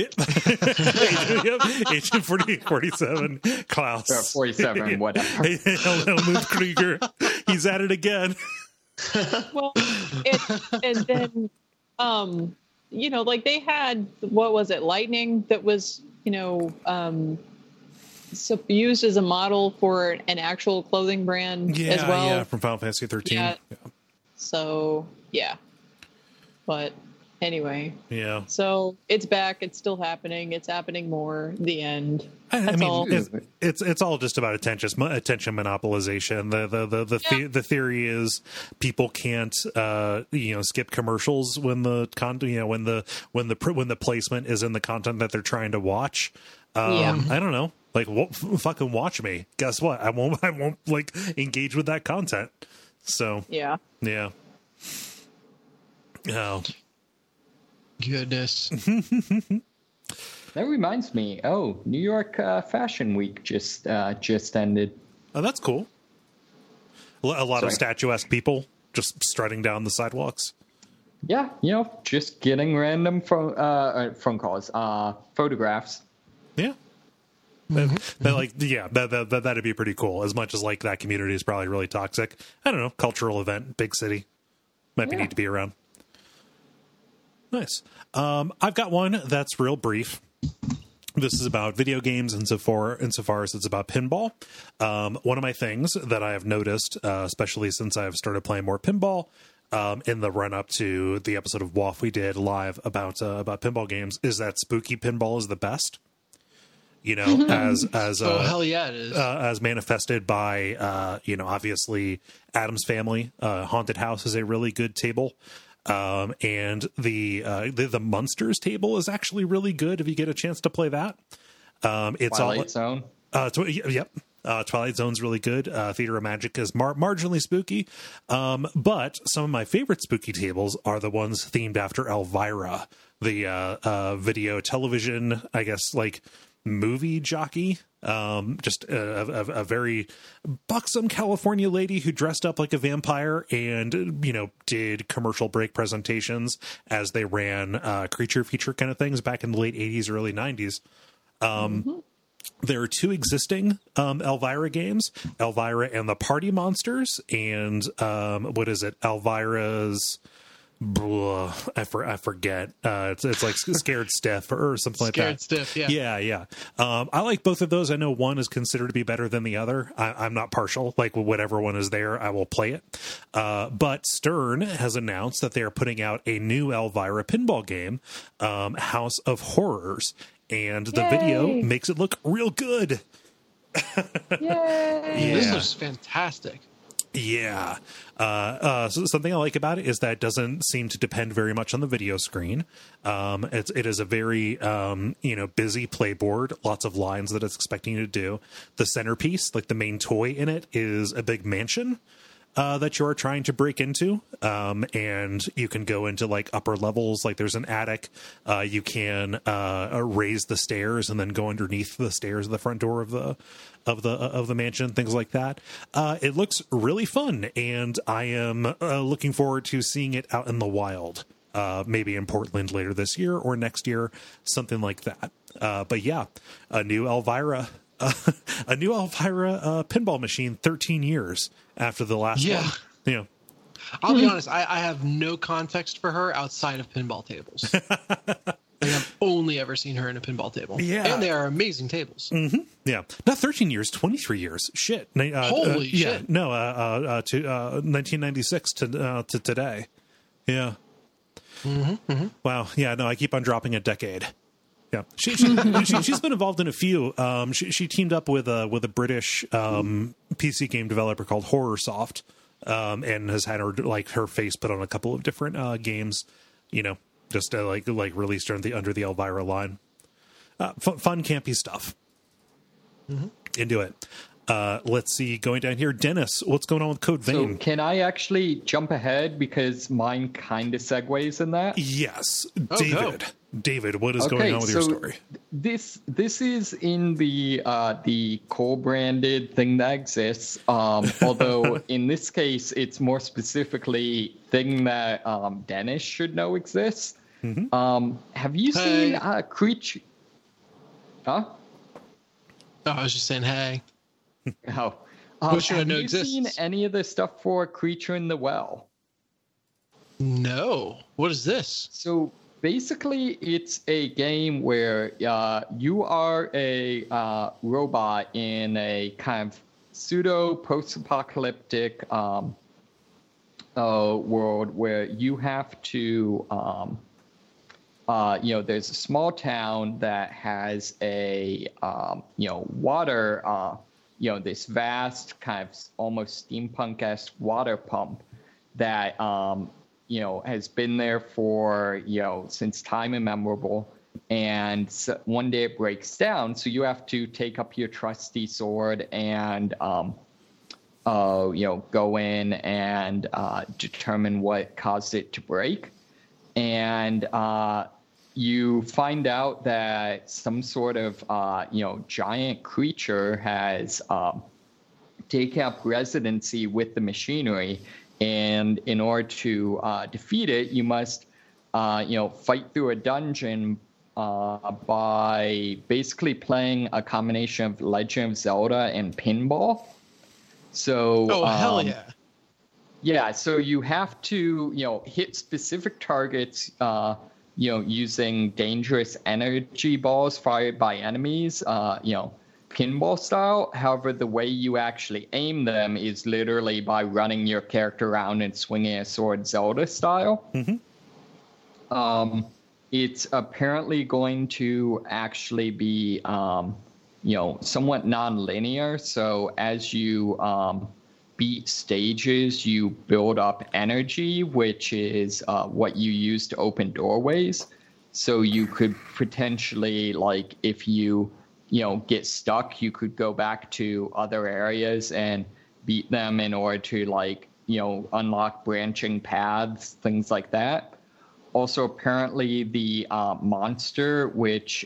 A: Agent 47, Klaus.
C: Or 47, whatever.
A: Helmut Krieger. He's at it again.
D: Well, and then like they had, what was it, Lightning, that was, used as a model for an actual clothing brand as well.
A: Yeah, from Final Fantasy 13.
D: Yeah. So, yeah. But anyway.
A: Yeah.
D: So it's back. It's still happening. It's happening more. The end. That's all.
A: It's all just about attention monopolization. The theory is people can't skip commercials when the content when the placement is in the content that they're trying to watch. I don't know. Like, fucking watch me. Guess what? I won't like engage with that content. So
D: yeah.
A: Oh
B: goodness.
C: That reminds me. Oh, New York Fashion Week just ended.
A: Oh, that's cool. A lot of statuesque people just strutting down the sidewalks.
C: Yeah, just getting random phone calls, photographs.
A: Yeah. That'd be pretty cool. As much as like that community is probably really toxic. I don't know. Cultural event, big city, might be neat to be around. Nice. I've got one that's real brief. This is about video games insofar as it's about pinball. One of my things that I have noticed, especially since I've started playing more pinball, in the run up to the episode of WAF we did live about pinball games, is that spooky pinball is the best. As
B: hell yeah, it is.
A: As manifested by obviously Addams Family. Haunted House is a really good table. And the Munsters table is actually really good if you get a chance to play that. It's
C: Twilight Zone.
A: Yep. Twilight Zone's really good. Theater of Magic is marginally spooky. But some of my favorite spooky tables are the ones themed after Elvira, the video television, I guess, like movie jockey. Just a very buxom California lady who dressed up like a vampire and, did commercial break presentations as they ran creature feature kind of things back in the late 80s, early 90s. There are two existing Elvira games, Elvira and the Party Monsters, and what is it? Elvira's... I forget. It's like Scared Stiff or something like that.
B: Scared Stiff, yeah.
A: Yeah. I like both of those. I know one is considered to be better than the other. I'm not partial. Like, whatever one is there, I will play it. But Stern has announced that they are putting out a new Elvira pinball game, House of Horrors. and the video makes it look real good.
B: Yay! This looks fantastic.
A: Yeah. So something I like about it is that it doesn't seem to depend very much on the video screen. It is a very, busy playboard, lots of lines that it's expecting you to do. The centerpiece, like the main toy in it, is a big mansion that you are trying to break into. And you can go into like upper levels, like there's an attic. You can raise the stairs and then go underneath the stairs of the front door of the mansion, things like that. It looks really fun, and I am looking forward to seeing it out in the wild, maybe in Portland later this year or next year, something like that. But yeah, a new Elvira pinball machine 13 years after the last one. Yeah.
B: I'll be honest, I have no context for her outside of pinball tables. I've only ever seen her in a pinball table. Yeah. And they are amazing tables.
A: Mm-hmm. Yeah. Not 13 years, 23 years. Shit.
B: Holy shit.
A: Yeah. No, to 1996 to today. Yeah.
B: Mm-hmm. Mm-hmm.
A: Wow. Yeah, no, I keep on dropping a decade. Yeah. She's been involved in a few. She teamed up with a British PC game developer called HorrorSoft, and has had her face put on a couple of different games, just like released under the Elvira line. Fun campy stuff.
B: Mm-hmm.
A: Into it. Let's see, going down here, Dennis, what's going on with Code Vein?
C: So can I actually jump ahead because mine kind of segues in that?
A: Yes. David, what is going on with your story?
C: This is in the co-branded thing that exists. Although in this case, it's more specifically thing that Dennis should know exists.
A: Mm-hmm.
C: Have you seen Creature? Huh?
B: Oh, I was just saying, hey.
C: Oh.
B: What should I know
C: exists? Have you seen any of the stuff for Creature in the Well?
B: No. What is this?
C: So basically, it's a game where you are a robot in a kind of pseudo post-apocalyptic world where you have to, there's a small town that has a, water, this vast kind of almost steampunk-esque water pump that, has been there for, since time immemorable. And so one day it breaks down. So you have to take up your trusty sword and, go in and determine what caused it to break. And you find out that some sort of, giant creature has taken up residency with the machinery. And in order to defeat it, you must, fight through a dungeon by basically playing a combination of Legend of Zelda and pinball. So,
B: hell yeah.
C: Yeah, so you have to, hit specific targets, using dangerous energy balls fired by enemies, pinball style. However, the way you actually aim them is literally by running your character around and swinging a sword Zelda style.
A: Mm-hmm.
C: It's apparently going to actually be, somewhat non-linear. So as you beat stages, you build up energy, which is what you use to open doorways. So you could potentially, like, if you get stuck, you could go back to other areas and beat them in order to, unlock branching paths, things like that. Also, apparently the monster, which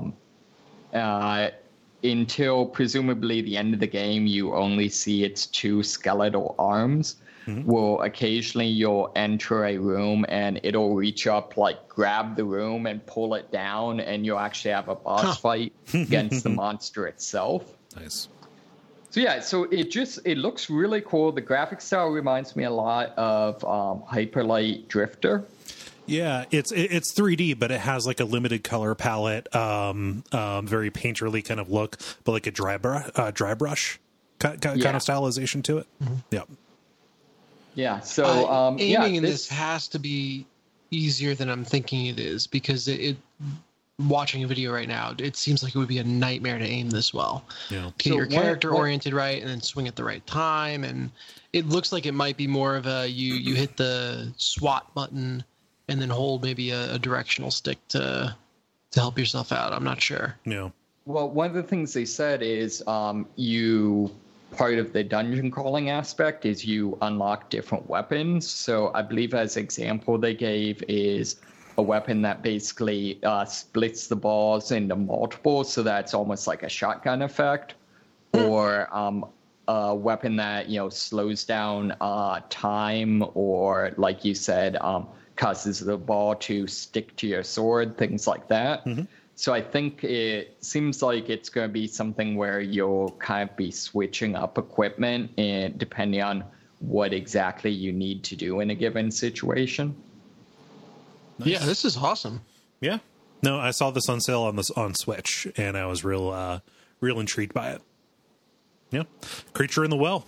C: until presumably the end of the game, you only see its two skeletal arms. Mm-hmm. Will occasionally you'll enter a room and it'll reach up, grab the room and pull it down, and you'll actually have a boss fight against the monster itself.
A: Nice.
C: So yeah, it looks really cool. The graphic style reminds me a lot of Hyperlight Drifter.
A: Yeah, it's 3D, but it has a limited color palette, very painterly kind of look, but a dry brush kind of stylization to it.
B: Mm-hmm.
A: Yeah.
C: Yeah. So
B: aiming in this has to be easier than I'm thinking it is, because watching a video right now, it seems like it would be a nightmare to aim this well.
A: Yeah.
B: To get your character oriented right and then swing at the right time. And it looks like it might be more of a you hit the SWAT button and then hold maybe a directional stick to help yourself out. I'm not sure.
A: Yeah.
C: Well, one of the things they said is part of the dungeon crawling aspect is you unlock different weapons. So I believe as example they gave is a weapon that basically splits the balls into multiples, so that's almost like a shotgun effect, or a weapon that slows down time, or like you said, causes the ball to stick to your sword, things like that. Mm-hmm. So I think it seems like it's going to be something where you'll kind of be switching up equipment and depending on what exactly you need to do in a given situation.
B: Nice. Yeah, this is awesome.
A: Yeah. No, I saw this on sale on Switch, and I was real intrigued by it. Yeah. Creature in the Well.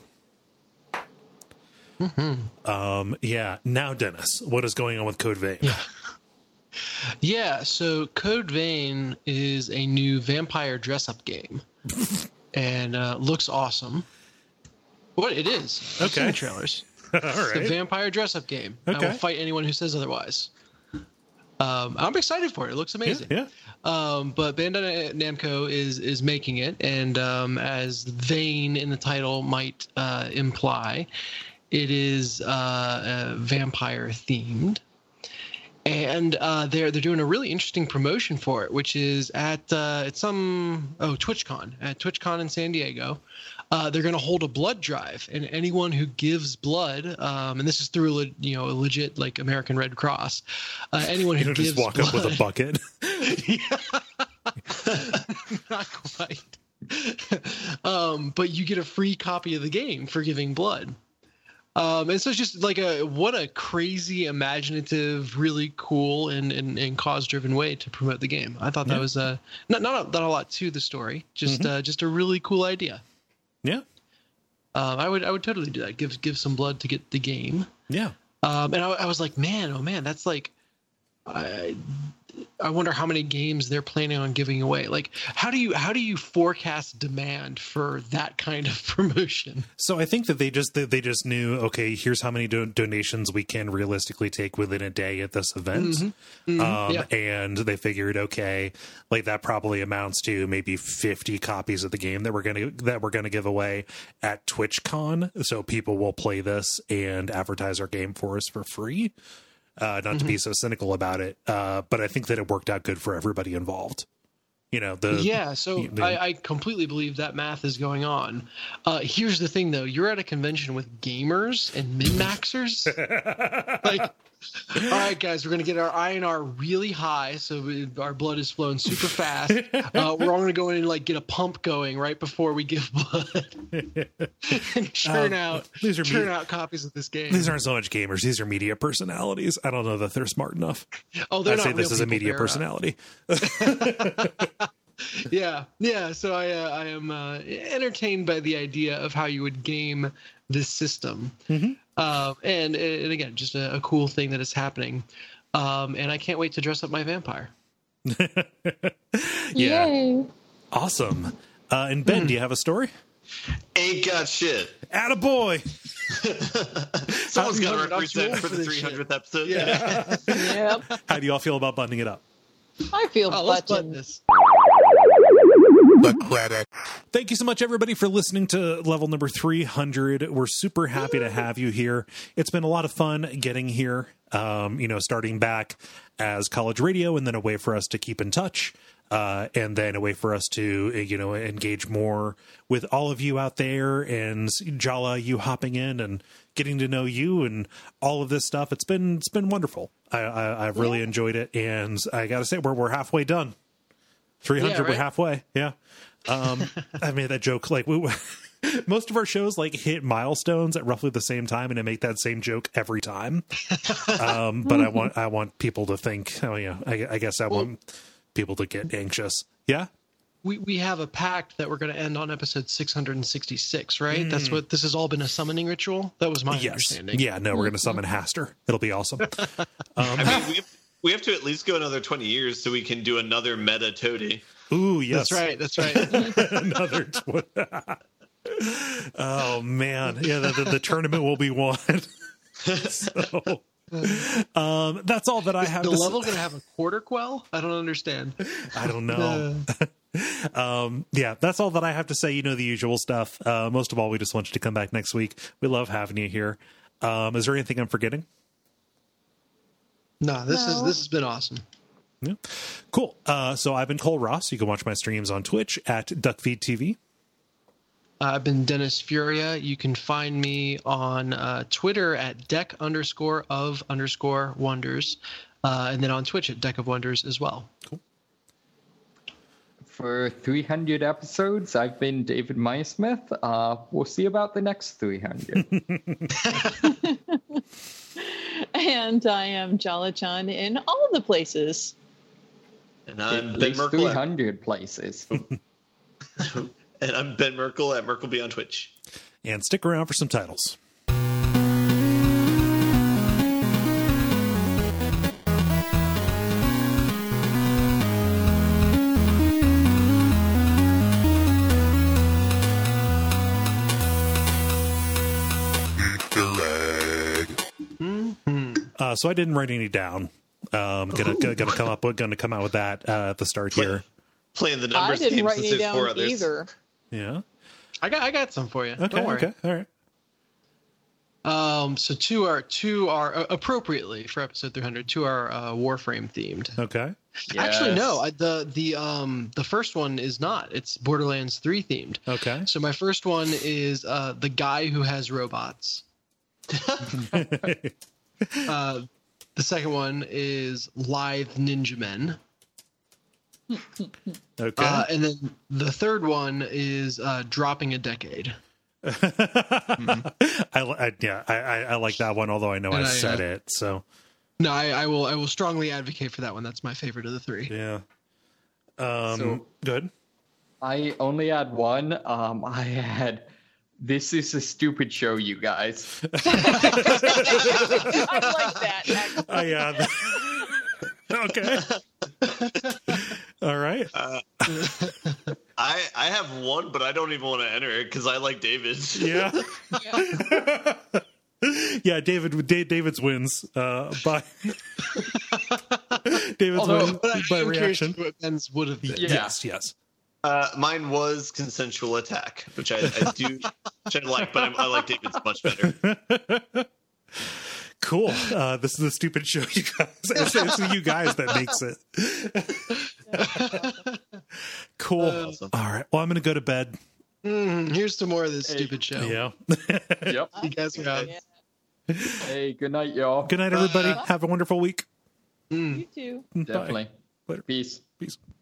A: Mm-hmm. Yeah. Now, Dennis, what is going on with Code Vein?
B: Yeah, so Code Vein is a new vampire dress-up game, and looks awesome. What it is? I've seen the trailers.
A: All right.
B: It's a vampire dress-up game. Okay. I will fight anyone who says otherwise. I'm excited for it. It looks amazing.
A: Yeah.
B: But Bandai Namco is making it, and as Vein in the title might imply, it is vampire themed. And they're doing a really interesting promotion for it, which is at TwitchCon. At TwitchCon in San Diego, they're going to hold a blood drive, and anyone who gives blood, and this is through a legit like American Red Cross, anyone who gives
A: just walk
B: blood,
A: up with a bucket.
B: Not quite. But you get a free copy of the game for giving blood. And so it's just like what a crazy, imaginative, really cool and cause-driven way to promote the game. I thought that was not a lot to the story, just a really cool idea.
A: Yeah.
B: I would totally do that. Give some blood to get the game.
A: Yeah.
B: And I was like, man, that's like, I wonder how many games they're planning on giving away. Like, how do you forecast demand for that kind of promotion?
A: So I think that they just knew, okay, here's how many donations we can realistically take within a day at this event. Mm-hmm. Mm-hmm. And they figured, okay, like that probably amounts to maybe 50 copies of the game that we're gonna give away at TwitchCon. So people will play this and advertise our game for us for free. Not to be so cynical about it, but I think that it worked out good for everybody involved.
B: I completely believe that math is going on. Here's the thing, though. You're at a convention with gamers and min-maxers. Like, all right, guys, we're going to get our INR really high, so our blood is flowing super fast. We're all going to go in and like get a pump going right before we give blood and churn out copies of this game.
A: These aren't so much gamers; these are media personalities. I don't know that they're smart enough.
B: Oh, they're not.
A: I'd say this is a media personality.
B: Yeah. So I am entertained by the idea of how you would game this system. Mm-hmm. And again, just a cool thing that is happening. And I can't wait to dress up my vampire.
A: Yeah.
D: Yay.
A: Awesome. And Ben, do you have a story?
E: Ain't got shit.
A: Attaboy.
E: Someone's got to represent for the 300th episode.
B: Yeah.
D: Yep.
A: How do y'all feel about buttoning it up?
D: I feel
B: let's button
D: buttoned.
B: this.
F: The credit.
A: Thank you so much, everybody, for listening to level number 300. We're super happy to have you here. It's been a lot of fun getting here, starting back as college radio and then a way for us to keep in touch. And then a way for us to, engage more with all of you out there, and Jala, you hopping in and getting to know you and all of this stuff. It's been wonderful. I've really enjoyed it, and I got to say we're halfway done. 300, right? We're halfway. Yeah. I made that joke like most of our shows like hit milestones at roughly the same time, and I make that same joke every time. But I want people to think, I guess I want people to get anxious. Yeah.
B: We have a pact that we're going to end on episode 666, right? That's what this has all been, a summoning ritual. That was my understanding.
A: Yeah, no, we're going to summon Haster. It'll be awesome.
E: We have to at least go another 20 years so we can do another meta Toady.
A: Ooh, yes.
B: That's right.
A: Another 20. Oh, man. Yeah, the tournament will be won. So, that's all that I have.
B: The level going to have a quarter quell? I don't understand.
A: I don't know. Yeah, that's all that I have to say. You know, the usual stuff. Most of all, we just want you to come back next week. We love having you here. Is there anything I'm forgetting?
B: No, this has been awesome.
A: Yeah. Cool. So I've been Cole Ross. You can watch my streams on Twitch at DuckFeed TV.
B: I've been Dennis Furia. You can find me on Twitter at deck_of_wonders. And then on Twitch at Deck of Wonders as well.
A: Cool.
C: For 300 episodes, I've been David Myersmith. We'll see about the next 300.
D: And I am Jala-chan in all the places.
E: And I'm
C: At
E: Ben
C: least
E: Merkel.
C: 300 places.
E: And I'm Ben Merkel at Merkleby on Twitch.
A: And stick around for some titles. So I didn't write any down. Gonna come out with that at the start here.
E: Playing the
D: I
E: numbers
D: didn't
E: game
D: write
E: since
D: any
E: there's 4
D: down
E: others.
D: either.
A: Yeah.
B: I got some for you.
A: Okay.
B: Don't worry.
A: Okay. All right.
B: So two are appropriately for episode 300. Two are Warframe themed.
A: Okay.
B: Actually, no. The first one is not. It's Borderlands 3 themed.
A: Okay.
B: So my first one is the guy who has robots. The second one is Lithe Ninja Men.
A: Okay.
B: And then the third one is Dropping a Decade.
A: I like that one, although I know I said it. So
B: No, I will strongly advocate for that one. That's my favorite of the three.
A: yeah.
C: So-
A: Good.
C: I only had one. I had This Is a Stupid Show, you guys.
D: I like that. Actually.
A: Yeah. Okay. All right.
E: I have one, but I don't even want to enter it because I like David's.
A: Yeah.
D: Yeah.
A: Yeah. David's wins by David's
C: Although-
A: wins
B: But
A: by
B: I'm curious
A: reaction.
B: what Ben's would have been.
C: Yeah.
A: Yes.
E: Mine was Consensual Attack, which I do, which I like, but I like David's much better.
A: Cool. This is the stupid show, you guys. It's you guys that makes it. Cool.
E: Awesome.
A: All right. Well, I'm going to go to bed.
B: Here's to more of this stupid show.
A: Yeah.
C: Yep.
B: You guys are out.
D: Yeah.
C: Hey, good night, y'all.
A: Good night, everybody. Have a wonderful week.
D: You too.
C: Definitely.
A: Later.
C: Peace.
A: Peace.